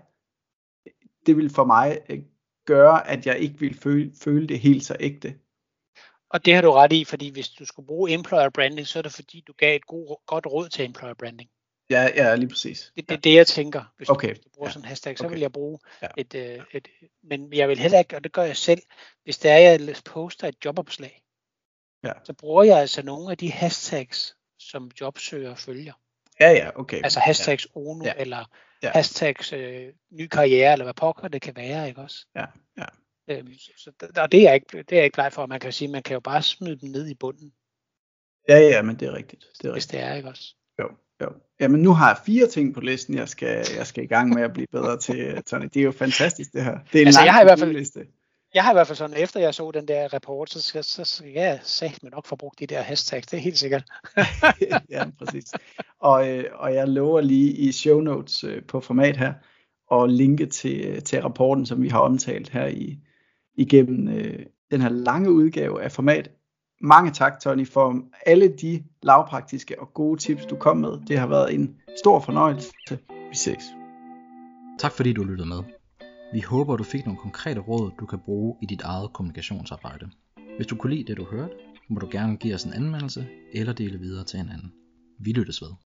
for mig gøre, at jeg ikke vil føle det helt så ægte. Og det har du ret i, fordi hvis du skulle bruge employer branding, så er det fordi, du gav et godt råd til employer branding. Ja, lige præcis. Det er det, jeg tænker. Hvis du bruger sådan en hashtag, så vil jeg bruge men jeg vil heller ikke, og det gør jeg selv, hvis det er, jeg poster et jobopslag, så bruger jeg altså nogle af de hashtags, som jobsøgere følger. Ja, okay. Altså hashtags ONU, eller hashtags ny karriere, eller hvad pokker det kan være, ikke også? Ja. Og det er jeg ikke glad for, man kan sige, man kan jo bare smide dem ned i bunden. Ja, men det er rigtigt. Hvis det er, ikke også? Jo. Jamen nu har jeg 4 ting på listen, jeg skal i gang med at blive bedre til, Tony. Det er jo fantastisk det her. Det er en lang liste. Jeg har i hvert fald sådan, efter jeg så den der rapport, så skal jeg satme nok få brugt de der hashtags, det er helt sikkert. Ja, præcis. Og jeg lover lige i show notes på format her, og linke til rapporten, som vi har omtalt her igennem den her lange udgave af format. Mange tak, Tony, for alle de lavpraktiske og gode tips, du kom med. Det har været en stor fornøjelse. Vi ses. Tak fordi du lyttede med. Vi håber, du fik nogle konkrete råd, du kan bruge i dit eget kommunikationsarbejde. Hvis du kunne lide det, du hørte, må du gerne give os en anmeldelse eller dele videre til en anden. Vi lyttes ved.